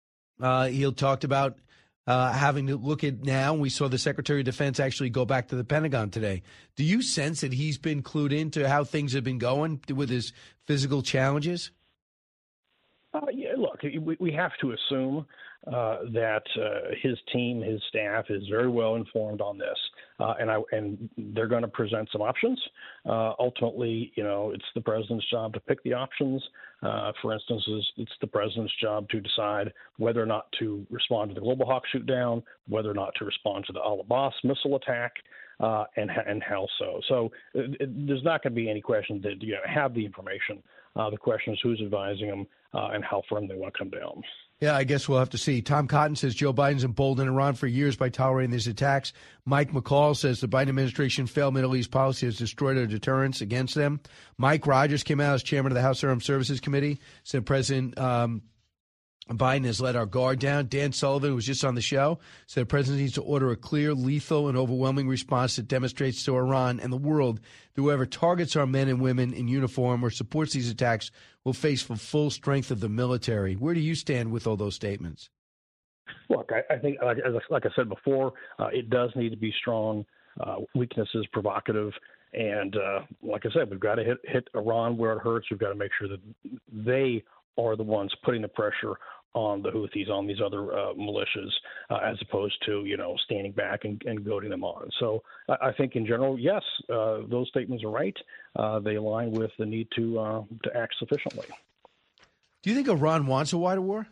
having to look at now. We saw the Secretary of Defense actually go back to the Pentagon today. Do you sense that he's been clued into how things have been going with his physical challenges? Look, we have to assume that his team, his staff, is very well informed on this, and they're going to present some options. Ultimately, it's the president's job to pick the options. For instance, it's the president's job to decide whether or not to respond to the Global Hawk shoot down, whether or not to respond to the Al-Abbas missile attack, and how so. So there's not going to be any question that have the information. The question is who's advising them and how firm they want to come down. Yeah, I guess we'll have to see. Tom Cotton says Joe Biden's emboldened Iran for years by tolerating these attacks. Mike McCall says the Biden administration failed Middle East policy has destroyed our deterrence against them. Mike Rogers came out as chairman of the House Armed Services Committee, said President Biden has let our guard down. Dan Sullivan, who was just on the show, said the president needs to order a clear, lethal, and overwhelming response that demonstrates to Iran and the world that whoever targets our men and women in uniform or supports these attacks will face the full strength of the military. Where do you stand with all those statements? Look, I think, like I said before, it does need to be strong. Weakness is provocative. And like I said, we've got to hit Iran where it hurts. We've got to make sure that they are the ones putting the pressure on the Houthis, on these other militias, as opposed to, standing back and goading them on. So I think in general, yes, those statements are right. They align with the need to act sufficiently. Do you think Iran wants a wider war?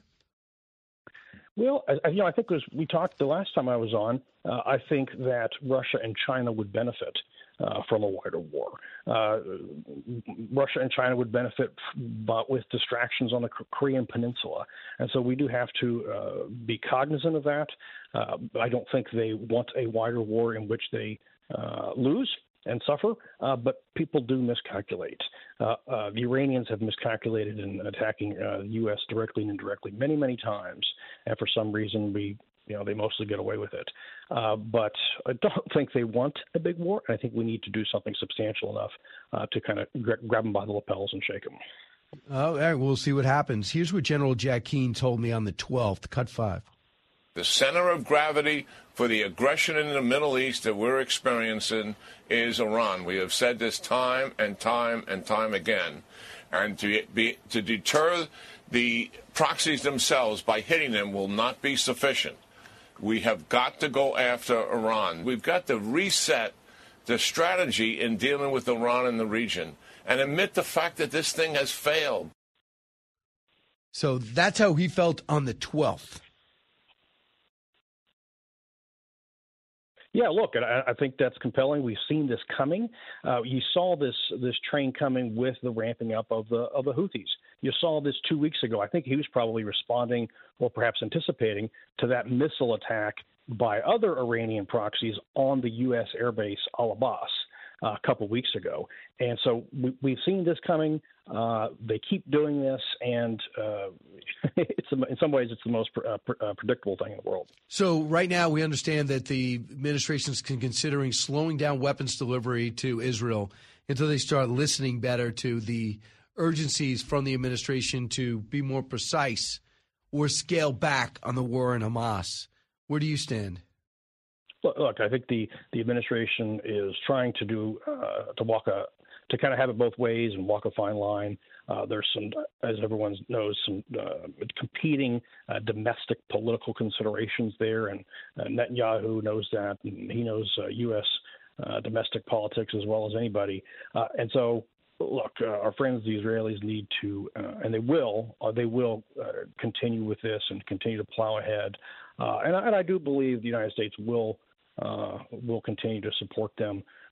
Well, I think as we talked the last time I was on, I think that Russia and China would benefit from a wider war. Russia and China would benefit with distractions on the Korean Peninsula. And so we do have to be cognizant of that. I don't think they want a wider war in which they lose and suffer, but people do miscalculate. The Iranians have miscalculated in attacking the U.S. directly and indirectly many, many times, and for some reason they mostly get away with it. But I don't think they want a big war. I think we need to do something substantial enough to kind of grab them by the lapels and shake them. All right, we'll see what happens. Here's what General Jack Keane told me on the 12th, cut 5. The center of gravity for the aggression in the Middle East that we're experiencing is Iran. We have said this time and time and time again. And to deter the proxies themselves by hitting them will not be sufficient. We have got to go after Iran. We've got to reset the strategy in dealing with Iran in the region and admit the fact that this thing has failed. So that's how he felt on the 12th. Yeah, look, I think that's compelling. We've seen this coming. You saw this train coming with the ramping up of the Houthis. You saw this 2 weeks ago. I think he was probably responding or perhaps anticipating to that missile attack by other Iranian proxies on the U.S. airbase Al-Abbas a couple weeks ago. And so we've seen this coming. They keep doing this, and in some ways it's the most predictable thing in the world. So right now we understand that the administration is considering slowing down weapons delivery to Israel until they start listening better to the urgencies from the administration to be more precise or scale back on the war in Hamas. Where do you stand? Look, I think the administration is trying to do to kind of have it both ways and walk a fine line. There's some, as everyone knows, some competing domestic political considerations there, and Netanyahu knows that, and he knows U.S. Domestic politics as well as anybody. And so, look, our friends, the Israelis, need to, and they will continue with this and continue to plow ahead. And I do believe the United States will continue to support them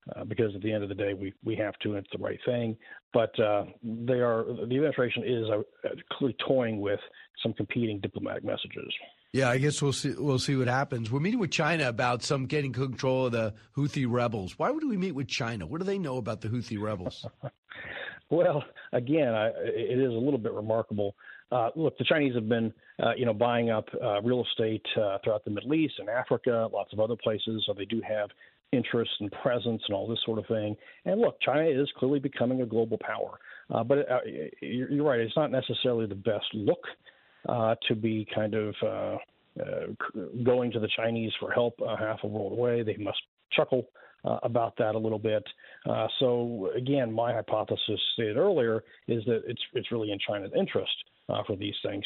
because at the end of the day, we have to, and it's the right thing. But the administration is clearly toying with some competing diplomatic messages. Yeah, I guess we'll see what happens. We're meeting with China about some getting control of the Houthi rebels. Why would we meet with China? What do they know about the Houthi rebels? Well, again, it is a little bit remarkable. Look, the Chinese have been, buying up real estate throughout the Middle East and Africa, lots of other places. So they do have interest and presence and all this sort of thing. And look, China is clearly becoming a global power. But you're right; it's not necessarily the best look to be kind of going to the Chinese for help half a world away. They must chuckle about that a little bit. So again, my hypothesis stated earlier is that it's really in China's interest for these things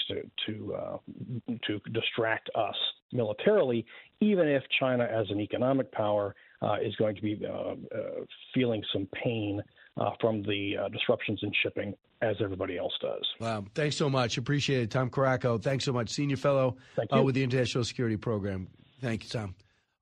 to distract us militarily, even if China as an economic power is going to be feeling some pain from the disruptions in shipping as everybody else does. Wow. Thanks so much. Appreciate it. Tom Caraco, thanks so much. Senior Fellow with the International Security Program. Thank you, Tom.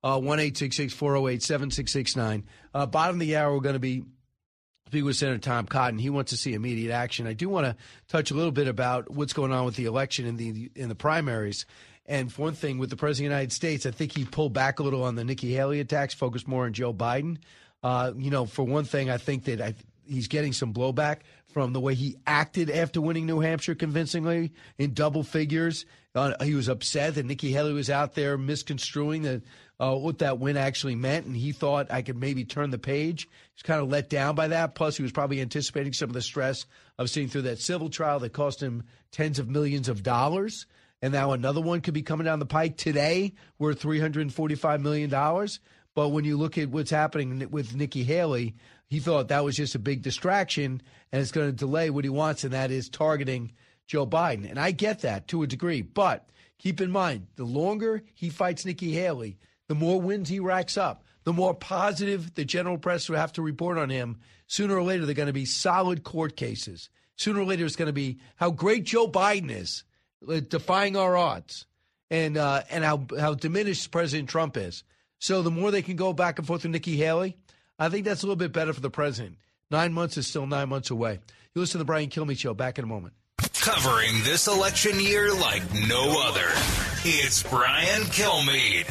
1-866-408-7669. Bottom of the hour, we're going to be speaking with Senator Tom Cotton. He wants to see immediate action. I do want to touch a little bit about what's going on with the election in the primaries. And for one thing, with the President of the United States, I think he pulled back a little on the Nikki Haley attacks, focused more on Joe Biden. For one thing, I think that he's getting some blowback from the way he acted after winning New Hampshire convincingly in double figures. He was upset that Nikki Haley was out there misconstruing what that win actually meant, and he thought I could maybe turn the page. He's kind of let down by that. Plus, he was probably anticipating some of the stress of seeing through that civil trial that cost him tens of millions of dollars. And now another one could be coming down the pike today worth $345 million. But when you look at what's happening with Nikki Haley, he thought that was just a big distraction, and it's going to delay what he wants, and that is targeting Joe Biden. And I get that to a degree. But keep in mind, the longer he fights Nikki Haley, the more wins he racks up, the more positive the general press will have to report on him. Sooner or later, they're going to be solid court cases. Sooner or later, it's going to be how great Joe Biden is, defying our odds, and how diminished President Trump is. So the more they can go back and forth with Nikki Haley, I think that's a little bit better for the president. 9 months is still 9 months away. You listen to the Brian Kilmeade Show. Back in a moment. Covering this election year like no other. It's Brian Kilmeade.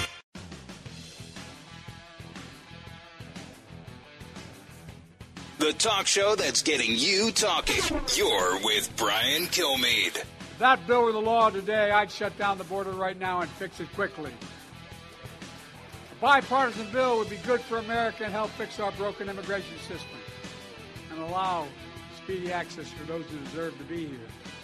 The talk show that's getting you talking. You're with Brian Kilmeade. If that bill were the law today, I'd shut down the border right now and fix it quickly. A bipartisan bill would be good for America and help fix our broken immigration system and allow speedy access for those who deserve to be here.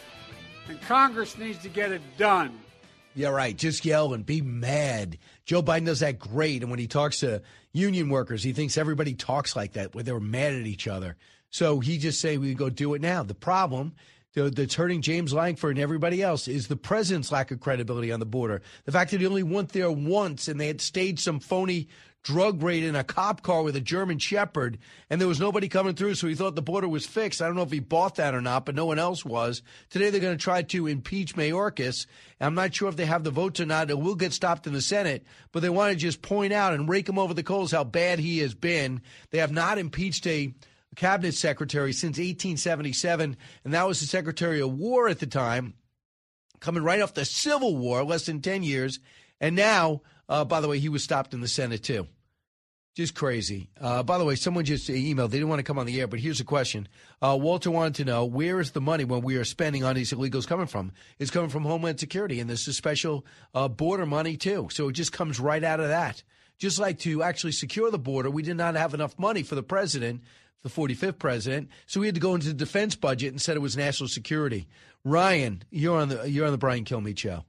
And Congress needs to get it done. Yeah, right. Just yell and be mad. Joe Biden does that great. And when he talks to union workers, he thinks everybody talks like that, where they're mad at each other. So he just say, we go do it now. The problem that's hurting James Langford and everybody else is the president's lack of credibility on the border. The fact that he only went there once and they had staged some phony drug raid in a cop car with a German Shepherd, and there was nobody coming through, so he thought the border was fixed. I don't know if he bought that or not, but no one else was. Today they're going to try to impeach Mayorkas. I'm not sure if they have the votes or not. It will get stopped in the Senate, but they want to just point out and rake him over the coals how bad he has been. They have not impeached a cabinet secretary since 1877, and that was the Secretary of War at the time, coming right off the Civil War, less than 10 years. And now, by the way, he was stopped in the Senate, too. Just crazy. By the way, someone just emailed. They didn't want to come on the air, but here's a question. Walter wanted to know, where is the money when we are spending on these illegals coming from? It's coming from Homeland Security, and this is special border money, too. So it just comes right out of that. Just like to actually secure the border, we did not have enough money for the president, the 45th president, so we had to go into the defense budget and said it was national security. Ryan, you're on the Brian Kilmeade Show.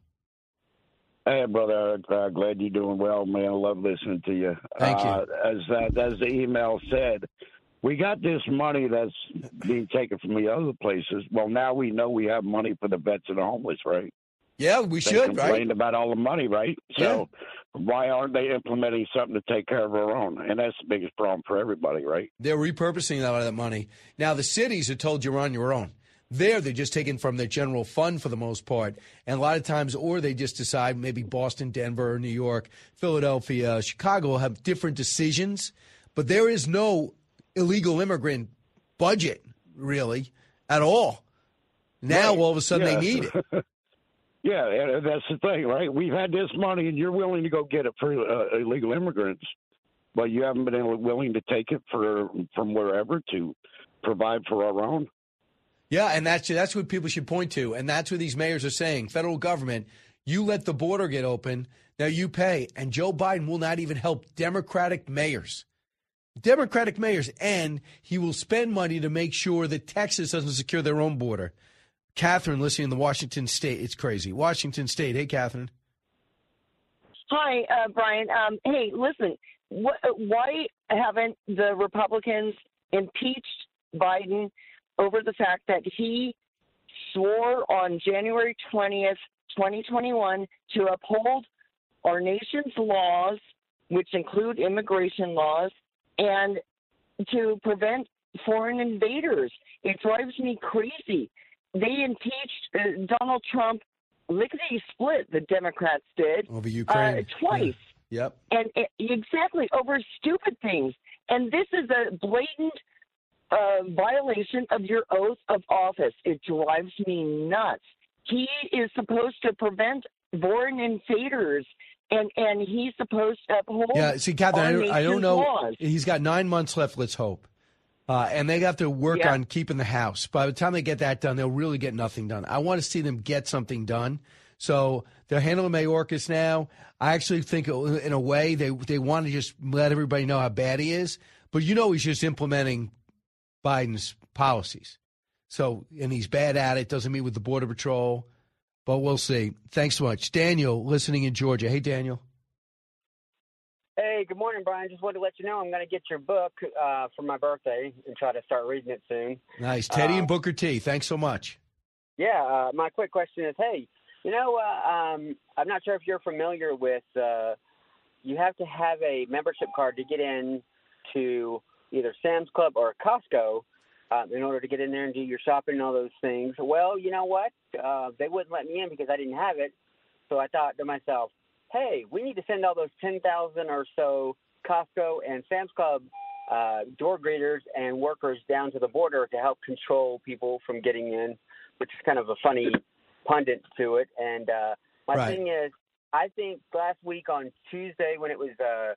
Hey, brother. Glad you're doing well, man. I love listening to you. Thank you. As the email said, we got this money that's being taken from the other places. Well, now we know we have money for the vets and the homeless, right? Yeah, we They should, right? complained about all the money, right? So why aren't they implementing something to take care of our own? And that's the biggest problem for everybody, right? They're repurposing a lot of that money. Now, the cities are told you're on your own. They're just taken from their general fund for the most part. And a lot of times, or they just decide maybe Boston, Denver, New York, Philadelphia, Chicago will have different decisions. but there is no illegal immigrant budget, really, at all. Now, all of a sudden, they need it. Yeah, that's the thing, right? We've had this money, and you're willing to go get it for illegal immigrants, but you haven't been willing to take it from wherever to provide for our own. Yeah, and that's what people should point to, and that's what these mayors are saying. Federal government, you let the border get open, now you pay, and Joe Biden will not even help Democratic mayors. And he will spend money to make sure that Texas doesn't secure their own border. Catherine, listening in the Washington State. It's crazy. Washington State. Hey, Catherine. Hi, Brian. Hey, listen, why haven't the Republicans impeached Biden over the fact that he swore on January 20th, 2021, to uphold our nation's laws, which include immigration laws, and to prevent foreign invaders? It drives me crazy. They impeached Donald Trump lickety-split, the Democrats did. Over Ukraine. Twice. Yeah. Yep. And exactly, over stupid things. And this is a blatant violation of your oath of office. It drives me nuts. He is supposed to prevent foreign invaders, and he's supposed to uphold Catherine, I don't know. Laws. He's got 9 months left, let's hope. And they have to work on keeping the House. By the time they get that done, they'll really get nothing done. I want to see them get something done. So they're handling Mayorkas now. I actually think, in a way, they want to just let everybody know how bad he is. But he's just implementing Biden's policies. So, and he's bad at it, doesn't meet with the Border Patrol. But we'll see. Thanks so much. Daniel, listening in Georgia. Hey, Daniel. Hey, good morning, Brian. Just wanted to let you know I'm going to get your book for my birthday and try to start reading it soon. Nice. Teddy and Booker T, thanks so much. Yeah, my quick question is, hey, I'm not sure if you're familiar with you have to have a membership card to get in to either Sam's Club or Costco in order to get in there and do your shopping and all those things. Well, you know what? They wouldn't let me in because I didn't have it. So I thought to myself, hey, we need to send all those 10,000 or so Costco and Sam's Club door greeters and workers down to the border to help control people from getting in, which is kind of a funny pundit to it. And my thing is, I think last week on Tuesday when it was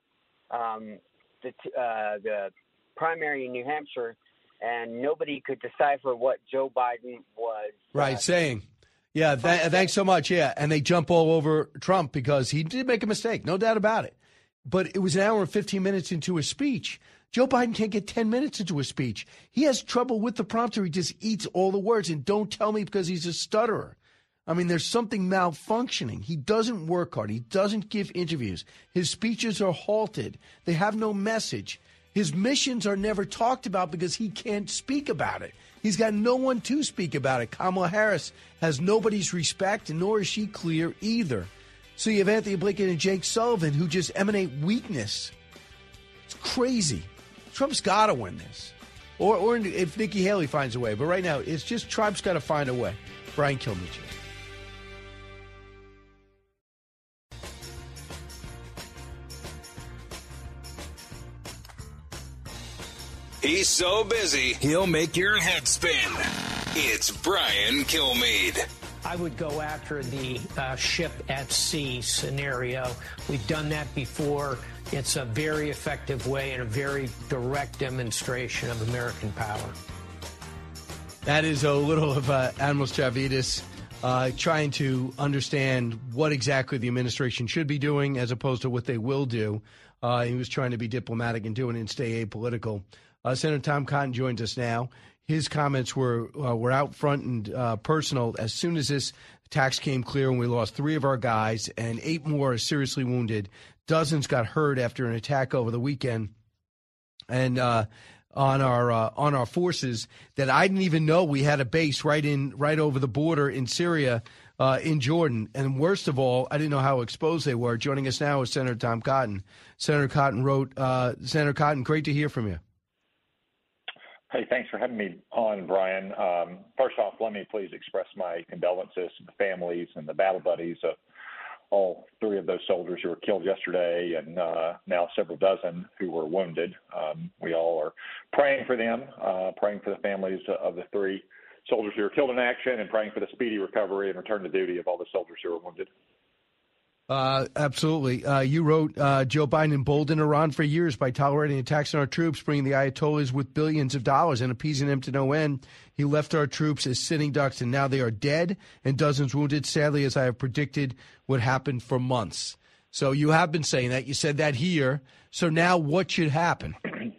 the primary in New Hampshire and nobody could decipher what Joe Biden was saying. Yeah, thanks so much. Yeah, and they jump all over Trump because he did make a mistake, no doubt about it. But it was an hour and 15 minutes into a speech. Joe Biden can't get 10 minutes into a speech. He has trouble with the prompter. He just eats all the words. And don't tell me because he's a stutterer. I mean, there's something malfunctioning. He doesn't work hard. He doesn't give interviews. His speeches are halted. They have no message. His missions are never talked about because he can't speak about it. He's got no one to speak about it. Kamala Harris has nobody's respect, and nor is she clear either. So you have Anthony Blinken and Jake Sullivan who just emanate weakness. It's crazy. Trump's got to win this. Or if Nikki Haley finds a way. But right now, it's just Trump's got to find a way. Brian Kilmeade. He's so busy, he'll make your head spin. It's Brian Kilmeade. I would go after the ship at sea scenario. We've done that before. It's a very effective way and a very direct demonstration of American power. That is a little of Admiral Stavridis trying to understand what exactly the administration should be doing as opposed to what they will do. He was trying to be diplomatic and doing it and stay apolitical. Senator Tom Cotton joins us now. His comments were out front and personal. As soon as this attacks came clear and we lost 3 of our guys and 8 more are seriously wounded, dozens got hurt after an attack over the weekend and on our forces that I didn't even know we had a base right over the border in Syria in Jordan. And worst of all, I didn't know how exposed they were. Joining us now is Senator Tom Cotton. Senator Cotton wrote, Senator Cotton, great to hear from you. Hey, thanks for having me on, Brian. First off, let me please express my condolences to the families and the battle buddies of all three of those soldiers who were killed yesterday and now several dozen who were wounded. We all are praying for them, praying for the families of the three soldiers who were killed in action, and praying for the speedy recovery and return to duty of all the soldiers who were wounded. Absolutely. You wrote, Joe Biden emboldened Iran for years by tolerating attacks on our troops, bringing the Ayatollahs with billions of dollars and appeasing them to no end. He left our troops as sitting ducks, and now they are dead and dozens wounded. Sadly, as I have predicted, what happened for months. So you have been saying that. You said that here. So now what should happen?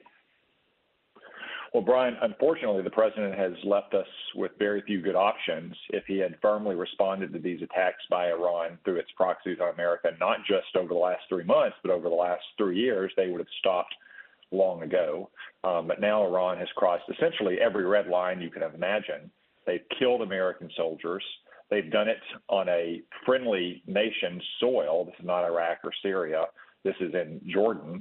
Well, Brian, unfortunately, the president has left us with very few good options. If he had firmly responded to these attacks by Iran through its proxies on America, not just over the last 3 months, but over the last 3 years, they would have stopped long ago. But now Iran has crossed essentially every red line you can imagine. They've killed American soldiers. They've done it on a friendly nation's soil. This is not Iraq or Syria. This is in Jordan.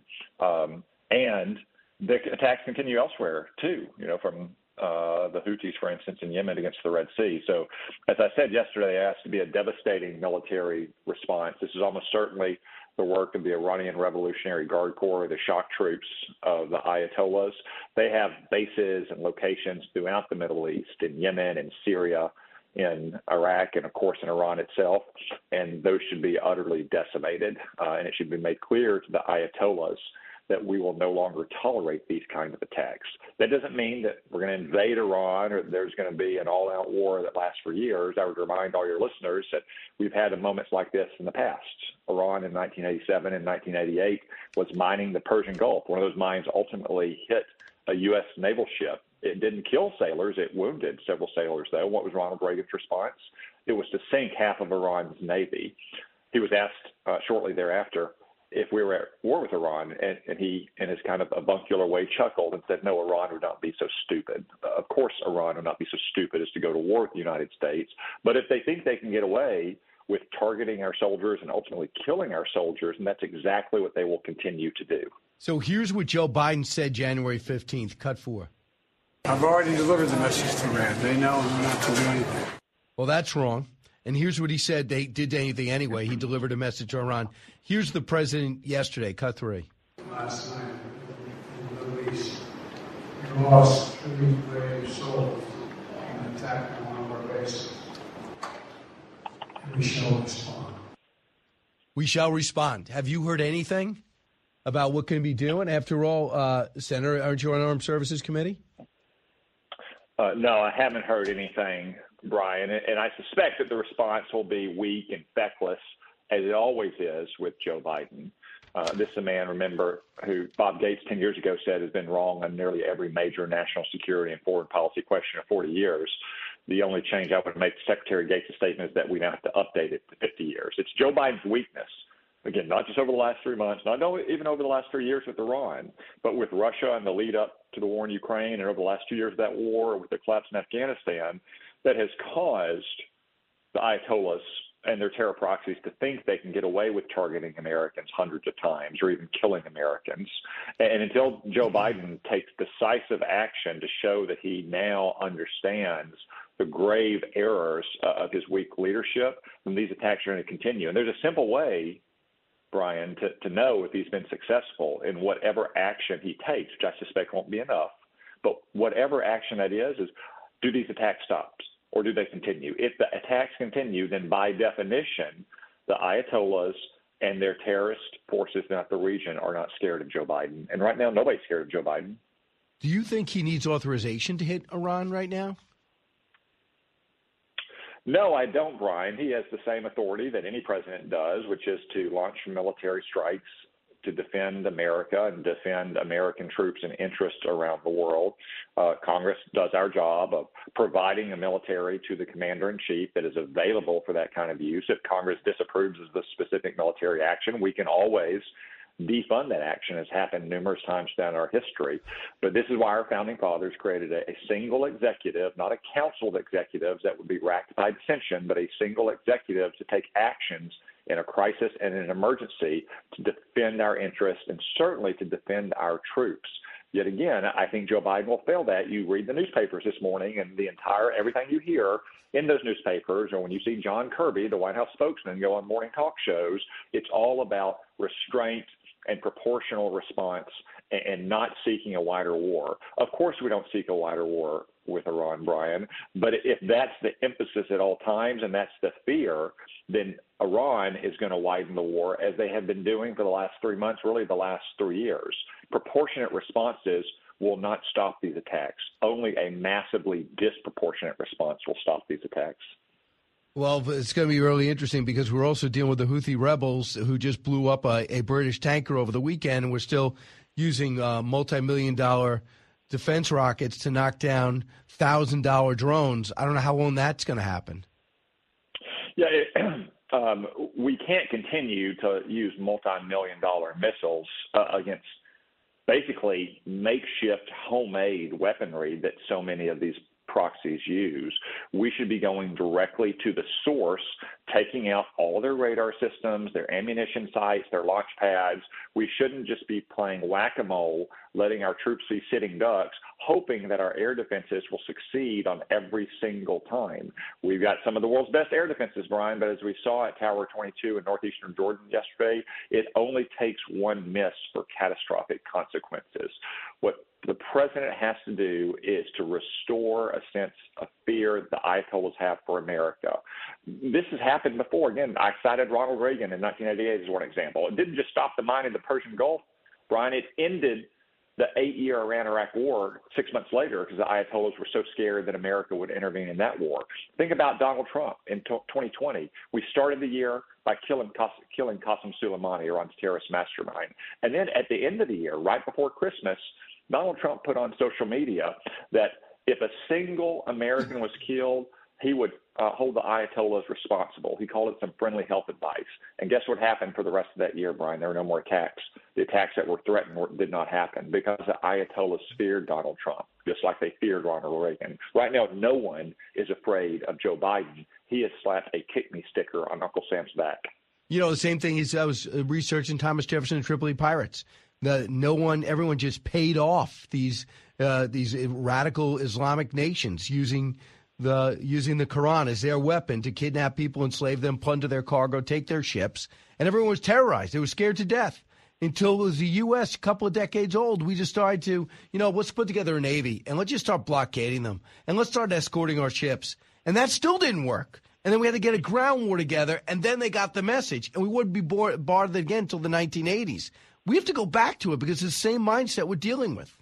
And the attacks continue elsewhere, too, from the Houthis, for instance, in Yemen against the Red Sea. So, as I said yesterday, it has to be a devastating military response. This is almost certainly the work of the Iranian Revolutionary Guard Corps, the shock troops of the Ayatollahs. They have bases and locations throughout the Middle East, in Yemen and Syria, in Iraq, and, of course, in Iran itself. And those should be utterly decimated. And it should be made clear to the Ayatollahs that we will no longer tolerate these kinds of attacks. That doesn't mean that we're going to invade Iran or there's going to be an all-out war that lasts for years. I would remind all your listeners that we've had moments like this in the past. Iran in 1987 and 1988 was mining the Persian Gulf. One of those mines ultimately hit a U.S. naval ship. It didn't kill sailors. It wounded several sailors, though. What was Ronald Reagan's response? It was to sink half of Iran's navy. He was asked shortly thereafter if we were at war with Iran, and he, in his kind of avuncular way, chuckled and said, no, Iran would not be so stupid. Of course, Iran would not be so stupid as to go to war with the United States. But if they think they can get away with targeting our soldiers and ultimately killing our soldiers, and that's exactly what they will continue to do. So here's what Joe Biden said January 15th, cut 4. I've already delivered the message to Iran. They know not to do anything. Well, that's wrong. And here's what he said. They did anything anyway. He delivered a message to Iran. Here's the president yesterday, cut 3. Last night in the Middle East, we lost 3 brave souls in an attack on one of our bases. And we shall respond. We shall respond. Have you heard anything about what can be doing? After all, Senator, aren't you on Armed Services Committee? No, I haven't heard anything, Brian, and I suspect that the response will be weak and feckless, as it always is with Joe Biden. This is a man, remember, who Bob Gates 10 years ago said has been wrong on nearly every major national security and foreign policy question of 40 years. The only change I would make to Secretary Gates' statement is that we now have to update it to 50 years. It's Joe Biden's weakness. Again, not just over the last 3 months, not even over the last 3 years with Iran, but with Russia and the lead up to the war in Ukraine and over the last 2 years of that war, with the collapse in Afghanistan, that has caused the Ayatollahs and their terror proxies to think they can get away with targeting Americans hundreds of times or even killing Americans. And until Joe Biden takes decisive action to show that he now understands the grave errors of his weak leadership, then these attacks are going to continue. And there's a simple way, Brian, to know if he's been successful in whatever action he takes, which I suspect won't be enough. But whatever action that is do these attacks stop or do they continue? If the attacks continue, then by definition, the Ayatollahs and their terrorist forces throughout the region are not scared of Joe Biden. And right now, nobody's scared of Joe Biden. Do you think he needs authorization to hit Iran right now? No, I don't, Brian. He has the same authority that any president does, which is to launch military strikes to defend America and defend American troops and interests around the world. Congress does our job of providing a military to the commander-in-chief that is available for that kind of use. If Congress disapproves of the specific military action, we can always defund that action, has happened numerous times down our history. But this is why our founding fathers created a single executive, not a council of executives that would be racked by dissension, but a single executive to take actions in a crisis and in an emergency to defend our interests and certainly to defend our troops. Yet again, I think Joe Biden will fail that. You read the newspapers this morning, and everything you hear in those newspapers, or when you see John Kirby, the White House spokesman, go on morning talk shows, it's all about restraint and proportional response and not seeking a wider war. Of course, we don't seek a wider war with Iran, Brian, but if that's the emphasis at all times and that's the fear, then Iran is going to widen the war as they have been doing for the last 3 months, really the last 3 years. Proportionate responses will not stop these attacks. Only a massively disproportionate response will stop these attacks. Well, it's going to be really interesting because we're also dealing with the Houthi rebels who just blew up a British tanker over the weekend, and we're still using multi-million-dollar defense rockets to knock down $1,000 drones. I don't know how long that's going to happen. Yeah, we can't continue to use multi-million-dollar missiles against basically makeshift homemade weaponry that so many of these proxies use. We should be going directly to the source, taking out all their radar systems, their ammunition sites, their launch pads. We shouldn't just be playing whack-a-mole, letting our troops be sitting ducks, hoping that our air defenses will succeed on every single time. We've got some of the world's best air defenses, Brian, but as we saw at Tower 22 in northeastern Jordan yesterday, it only takes one miss for catastrophic consequences. What the president has to do is to restore a sense of fear the Ayatollahs have for America. This has happened before. Again, I cited Ronald Reagan in 1988 as one example. It didn't just stop the mining of the Persian Gulf, Brian. It ended the 8-year Iran-Iraq war 6 months later because the Ayatollahs were so scared that America would intervene in that war. Think about Donald Trump in 2020. We started the year by killing Qasem Soleimani, Iran's terrorist mastermind. And then at the end of the year, right before Christmas, Donald Trump put on social media that if a single American was killed, he would hold the Ayatollahs responsible. He called it some friendly health advice. And guess what happened for the rest of that year, Brian? There were no more attacks. The attacks that were threatened did not happen because the Ayatollahs feared Donald Trump, just like they feared Ronald Reagan. Right now, no one is afraid of Joe Biden. He has slapped a kick-me sticker on Uncle Sam's back. You know, the same thing is I was researching Thomas Jefferson and Tripoli pirates. Everyone just paid off these radical Islamic nations using the Quran as their weapon to kidnap people, enslave them, plunder their cargo, take their ships, and everyone was terrorized. They were scared to death until it was the U.S. a couple of decades old. We just started to, let's put together a navy and let's just start blockading them and let's start escorting our ships, and that still didn't work. And then we had to get a ground war together, and then they got the message, and we wouldn't be bothered again until the 1980s. We have to go back to it because it's the same mindset we're dealing with.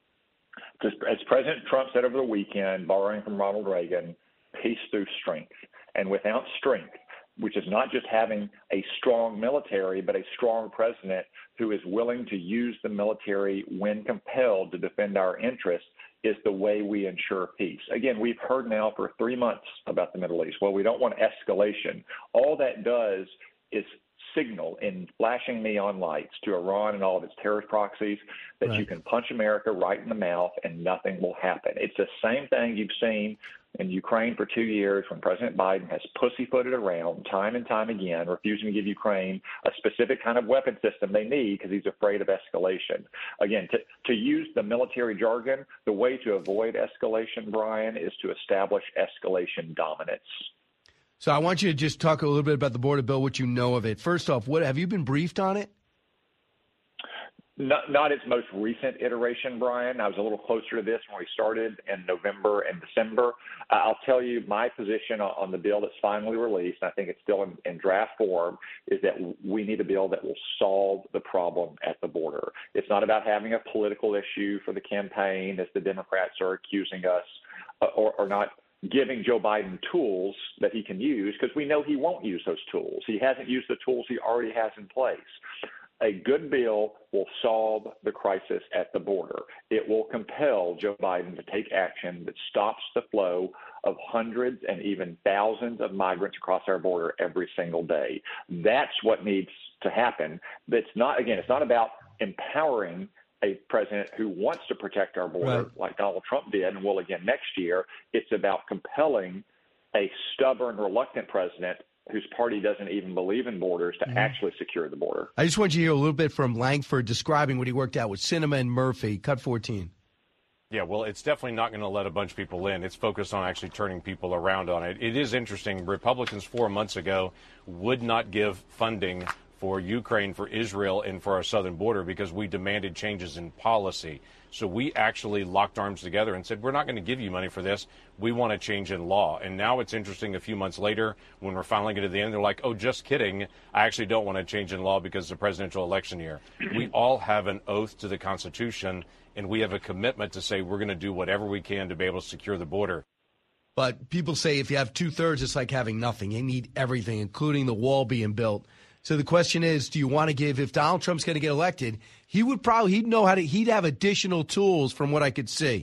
As President Trump said over the weekend, borrowing from Ronald Reagan, peace through strength. And without strength, which is not just having a strong military, but a strong president who is willing to use the military when compelled to defend our interests, is the way we ensure peace. Again, we've heard now for 3 months about the Middle East. Well, we don't want escalation. All that does is signal in flashing neon lights to Iran and all of its terrorist proxies that you can punch America right in the mouth and nothing will happen. It's the same thing you've seen in Ukraine for 2 years when President Biden has pussyfooted around time and time again, refusing to give Ukraine a specific kind of weapon system they need because he's afraid of escalation. Again, to use the military jargon, the way to avoid escalation, Brian, is to establish escalation dominance. So I want you to just talk a little bit about the border bill, what you know of it. First off, what have you been briefed on it? Not its most recent iteration, Brian. I was a little closer to this when we started in November and December. I'll tell you my position on the bill that's finally released, and I think it's still in draft form, is that we need a bill that will solve the problem at the border. It's not about having a political issue for the campaign, as the Democrats are accusing us, or not giving Joe Biden tools that he can use, because we know he won't use those tools. He hasn't used the tools he already has in place. A good bill will solve the crisis at the border. It will compel Joe Biden to take action that stops the flow of hundreds and even thousands of migrants across our border every single day. That's what needs to happen. It's not about empowering a president who wants to protect our border like Donald Trump did and will again next year. It's about compelling a stubborn, reluctant president whose party doesn't even believe in borders to actually secure the border. I just want you to hear a little bit from Langford describing what he worked out with Sinema and Murphy. Cut 14. Yeah, well, it's definitely not going to let a bunch of people in. It's focused on actually turning people around on it. It is interesting. Republicans 4 months ago would not give funding for Ukraine, for Israel, and for our southern border because we demanded changes in policy. So we actually locked arms together and said, we're not going to give you money for this. We want a change in law. And now it's interesting, a few months later, when we're finally getting to the end, they're like, oh, just kidding. I actually don't want a change in law because it's a presidential election year. We all have an oath to the Constitution, and we have a commitment to say we're going to do whatever we can to be able to secure the border. But people say if you have 2/3, it's like having nothing. You need everything, including the wall being built. So the question is, do you want to give, if Donald Trump's going to get elected, he'd know how to, he'd have additional tools from what I could see.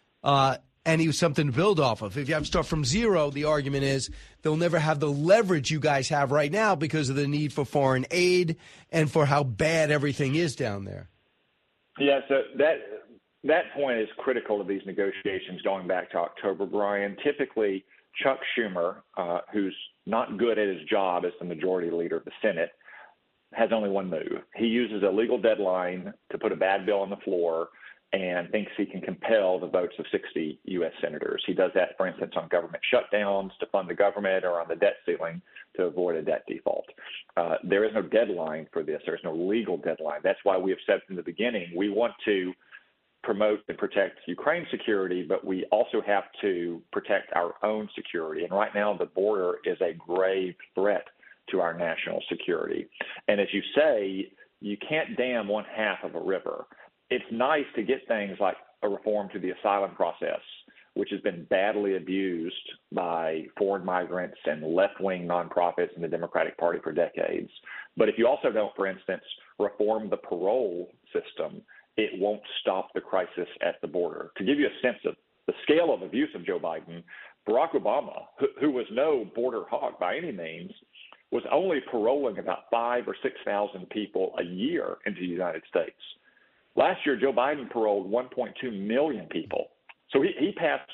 And he was something to build off of. If you have to start from zero, the argument is they'll never have the leverage you guys have right now because of the need for foreign aid and for how bad everything is down there. Yeah, so that point is critical to these negotiations going back to October, Brian. Typically, Chuck Schumer, who's not good at his job as the majority leader of the Senate, has only one move. He uses a legal deadline to put a bad bill on the floor and thinks he can compel the votes of 60 U.S. senators. He does that, for instance, on government shutdowns to fund the government or on the debt ceiling to avoid a debt default. There is no deadline for this. There's no legal deadline. That's why we have said from the beginning we want to promote and protect Ukraine's security, but we also have to protect our own security. And right now, the border is a grave threat to our national security. And as you say, you can't dam one half of a river. It's nice to get things like a reform to the asylum process, which has been badly abused by foreign migrants and left-wing nonprofits in the Democratic Party for decades. But if you also don't, for instance, reform the parole system, it won't stop the crisis at the border. To give you a sense of the scale of abuse of Joe Biden, Barack Obama, who was no border hawk by any means, was only paroling about 5,000 or 6,000 people a year into the United States. Last year, Joe Biden paroled 1.2 million people. So he passed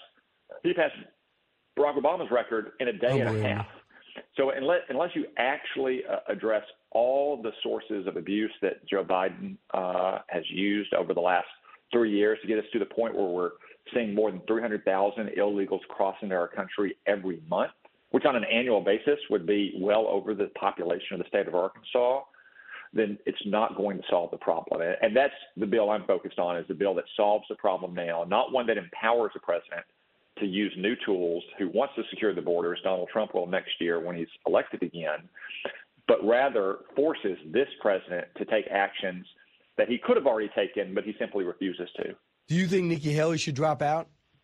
Barack Obama's record in a day and a half. So unless you actually address all the sources of abuse that Joe Biden has used over the last 3 years to get us to the point where we're seeing more than 300,000 illegals cross into our country every month, which on an annual basis would be well over the population of the state of Arkansas, then it's not going to solve the problem. And that's the bill I'm focused on, is the bill that solves the problem now, not one that empowers the president to use new tools who wants to secure the border, as Donald Trump will next year when he's elected again, but rather forces this president to take actions that he could have already taken, but he simply refuses to. Do you think Nikki Haley should drop out?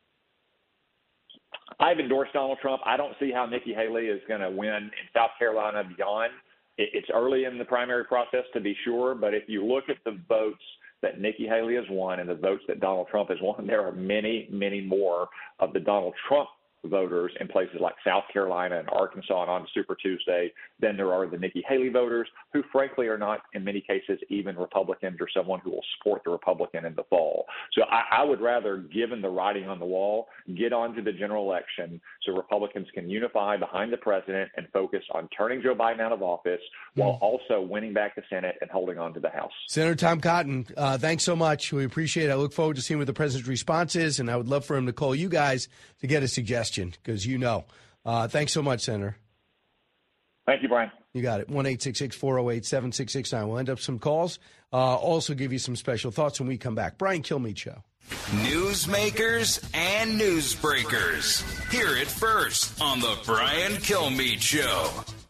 I've endorsed Donald Trump. I don't see how Nikki Haley is going to win in South Carolina and beyond. It's early in the primary process, to be sure, but if you look at the votes that Nikki Haley has won and the votes that Donald Trump has won, there are many, many more of the Donald Trump voters in places like South Carolina and Arkansas and on Super Tuesday than there are the Nikki Haley voters, who frankly are not, in many cases, even Republicans or someone who will support the Republican in the fall. So I would rather, given the writing on the wall, get on to the general election so Republicans can unify behind the president and focus on turning Joe Biden out of office while also winning back the Senate and holding on to the House. Senator Tom Cotton, thanks so much. We appreciate it. I look forward to seeing what the president's response is, and I would love for him to call you guys to get a suggestion, because you know. Thanks so much, Senator. Thank you, Brian. You got it. 1-866-408-7669. We'll end up some calls. Also give you some special thoughts when we come back. Brian Kilmeade Show. Newsmakers and newsbreakers. Hear it first on the Brian Kilmeade Show.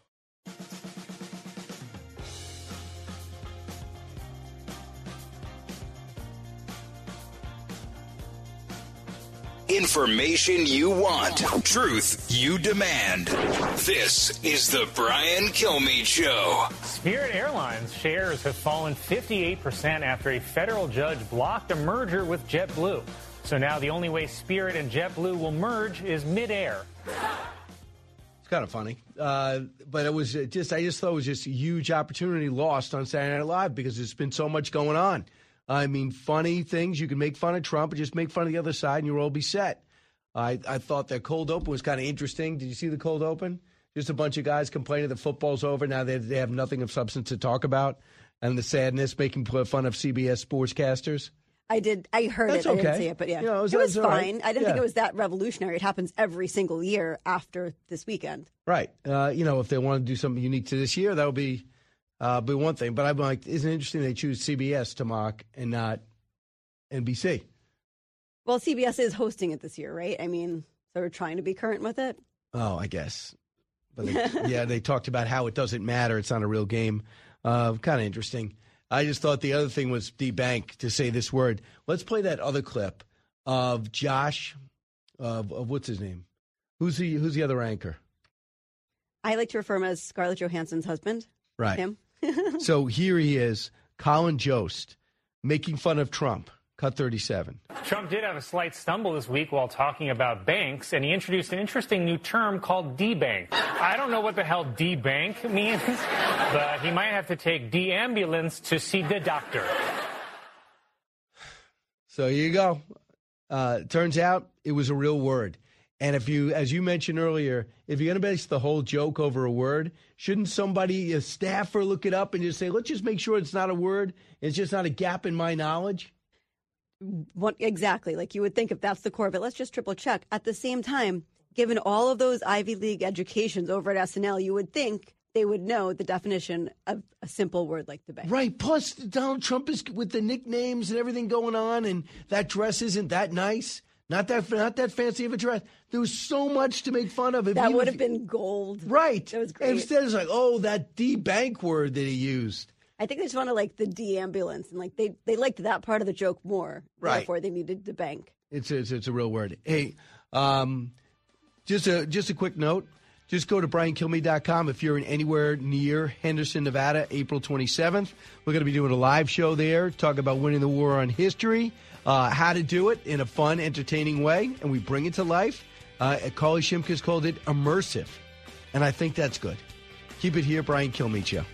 Information you want, truth you demand. This is the Brian Kilmeade Show. Spirit Airlines shares have fallen 58% after a federal judge blocked a merger with JetBlue. So now the only way Spirit and JetBlue will merge is midair. It's kind of funny, but it was just, I just thought it was just a huge opportunity lost on Saturday Night Live because there's been so much going on. I mean, funny things. You can make fun of Trump and just make fun of the other side and you'll all be set. I thought that cold open was kind of interesting. Did you see the cold open? Just a bunch of guys complaining that football's over. Now they have nothing of substance to talk about. And the sadness, making fun of CBS sportscasters. I did. I heard That's it. I okay. didn't see it, but yeah, You know, it was all fine. right. I didn't Yeah. think it was that revolutionary. It happens every single year after this weekend. Right. If they want to do something unique to this year, that would be one thing. But I'm like, isn't it interesting they choose CBS to mock and not NBC? Well, CBS is hosting it this year, right? I mean, so we're trying to be current with it. Oh, I guess. But they talked about how it doesn't matter. It's not a real game. Kind of interesting. I just thought the other thing was debank, to say this word. Let's play that other clip of Josh, of what's his name? Who's the other anchor? I like to refer him as Scarlett Johansson's husband. Right. Him. So here he is, Colin Jost, making fun of Trump. Cut 37. Trump did have a slight stumble this week while talking about banks, and he introduced an interesting new term called debank. I don't know what the hell debank means, but he might have to take D-ambulance to see the doctor. So here you go. Turns out it was a real word. And if you, as you mentioned earlier, if you're going to base the whole joke over a word, shouldn't somebody, a staffer, look it up and just say, let's just make sure it's not a word, it's just not a gap in my knowledge? Exactly. Like you would think if that's the core of it, let's just triple check. At the same time, given all of those Ivy League educations over at SNL, you would think they would know the definition of a simple word like debate. Right. Plus, Donald Trump is with the nicknames and everything going on, and that dress isn't that nice. Not that fancy of a dress. There was so much to make fun of. That would have been gold. Right. That was great. Instead, it's like, oh, that debank word that he used. I think they just want to like the D-ambulance, and like they liked that part of the joke more. Right. Therefore, they needed the bank. It's a real word. Hey, just a quick note. Just go to BrianKilmeade.com if you're in anywhere near Henderson, Nevada, April 27th. We're going to be doing a live show there, talk about winning the war on history, how to do it in a fun, entertaining way, and we bring it to life. Carly Shimkus called it immersive, and I think that's good. Keep it here, Brian Kilmeade Show.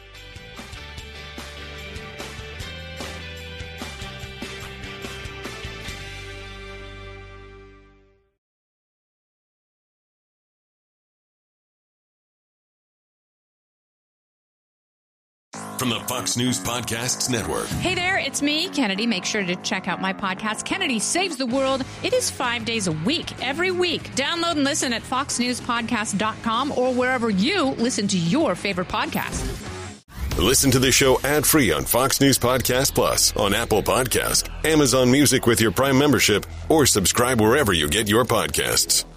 From the Fox News Podcasts Network. Hey there, it's me, Kennedy. Make sure to check out my podcast, Kennedy Saves the World. It is 5 days a week, every week. Download and listen at foxnewspodcast.com or wherever you listen to your favorite podcast. Listen to the show ad-free on Fox News Podcast Plus, on Apple Podcast, Amazon Music with your Prime membership, or subscribe wherever you get your podcasts.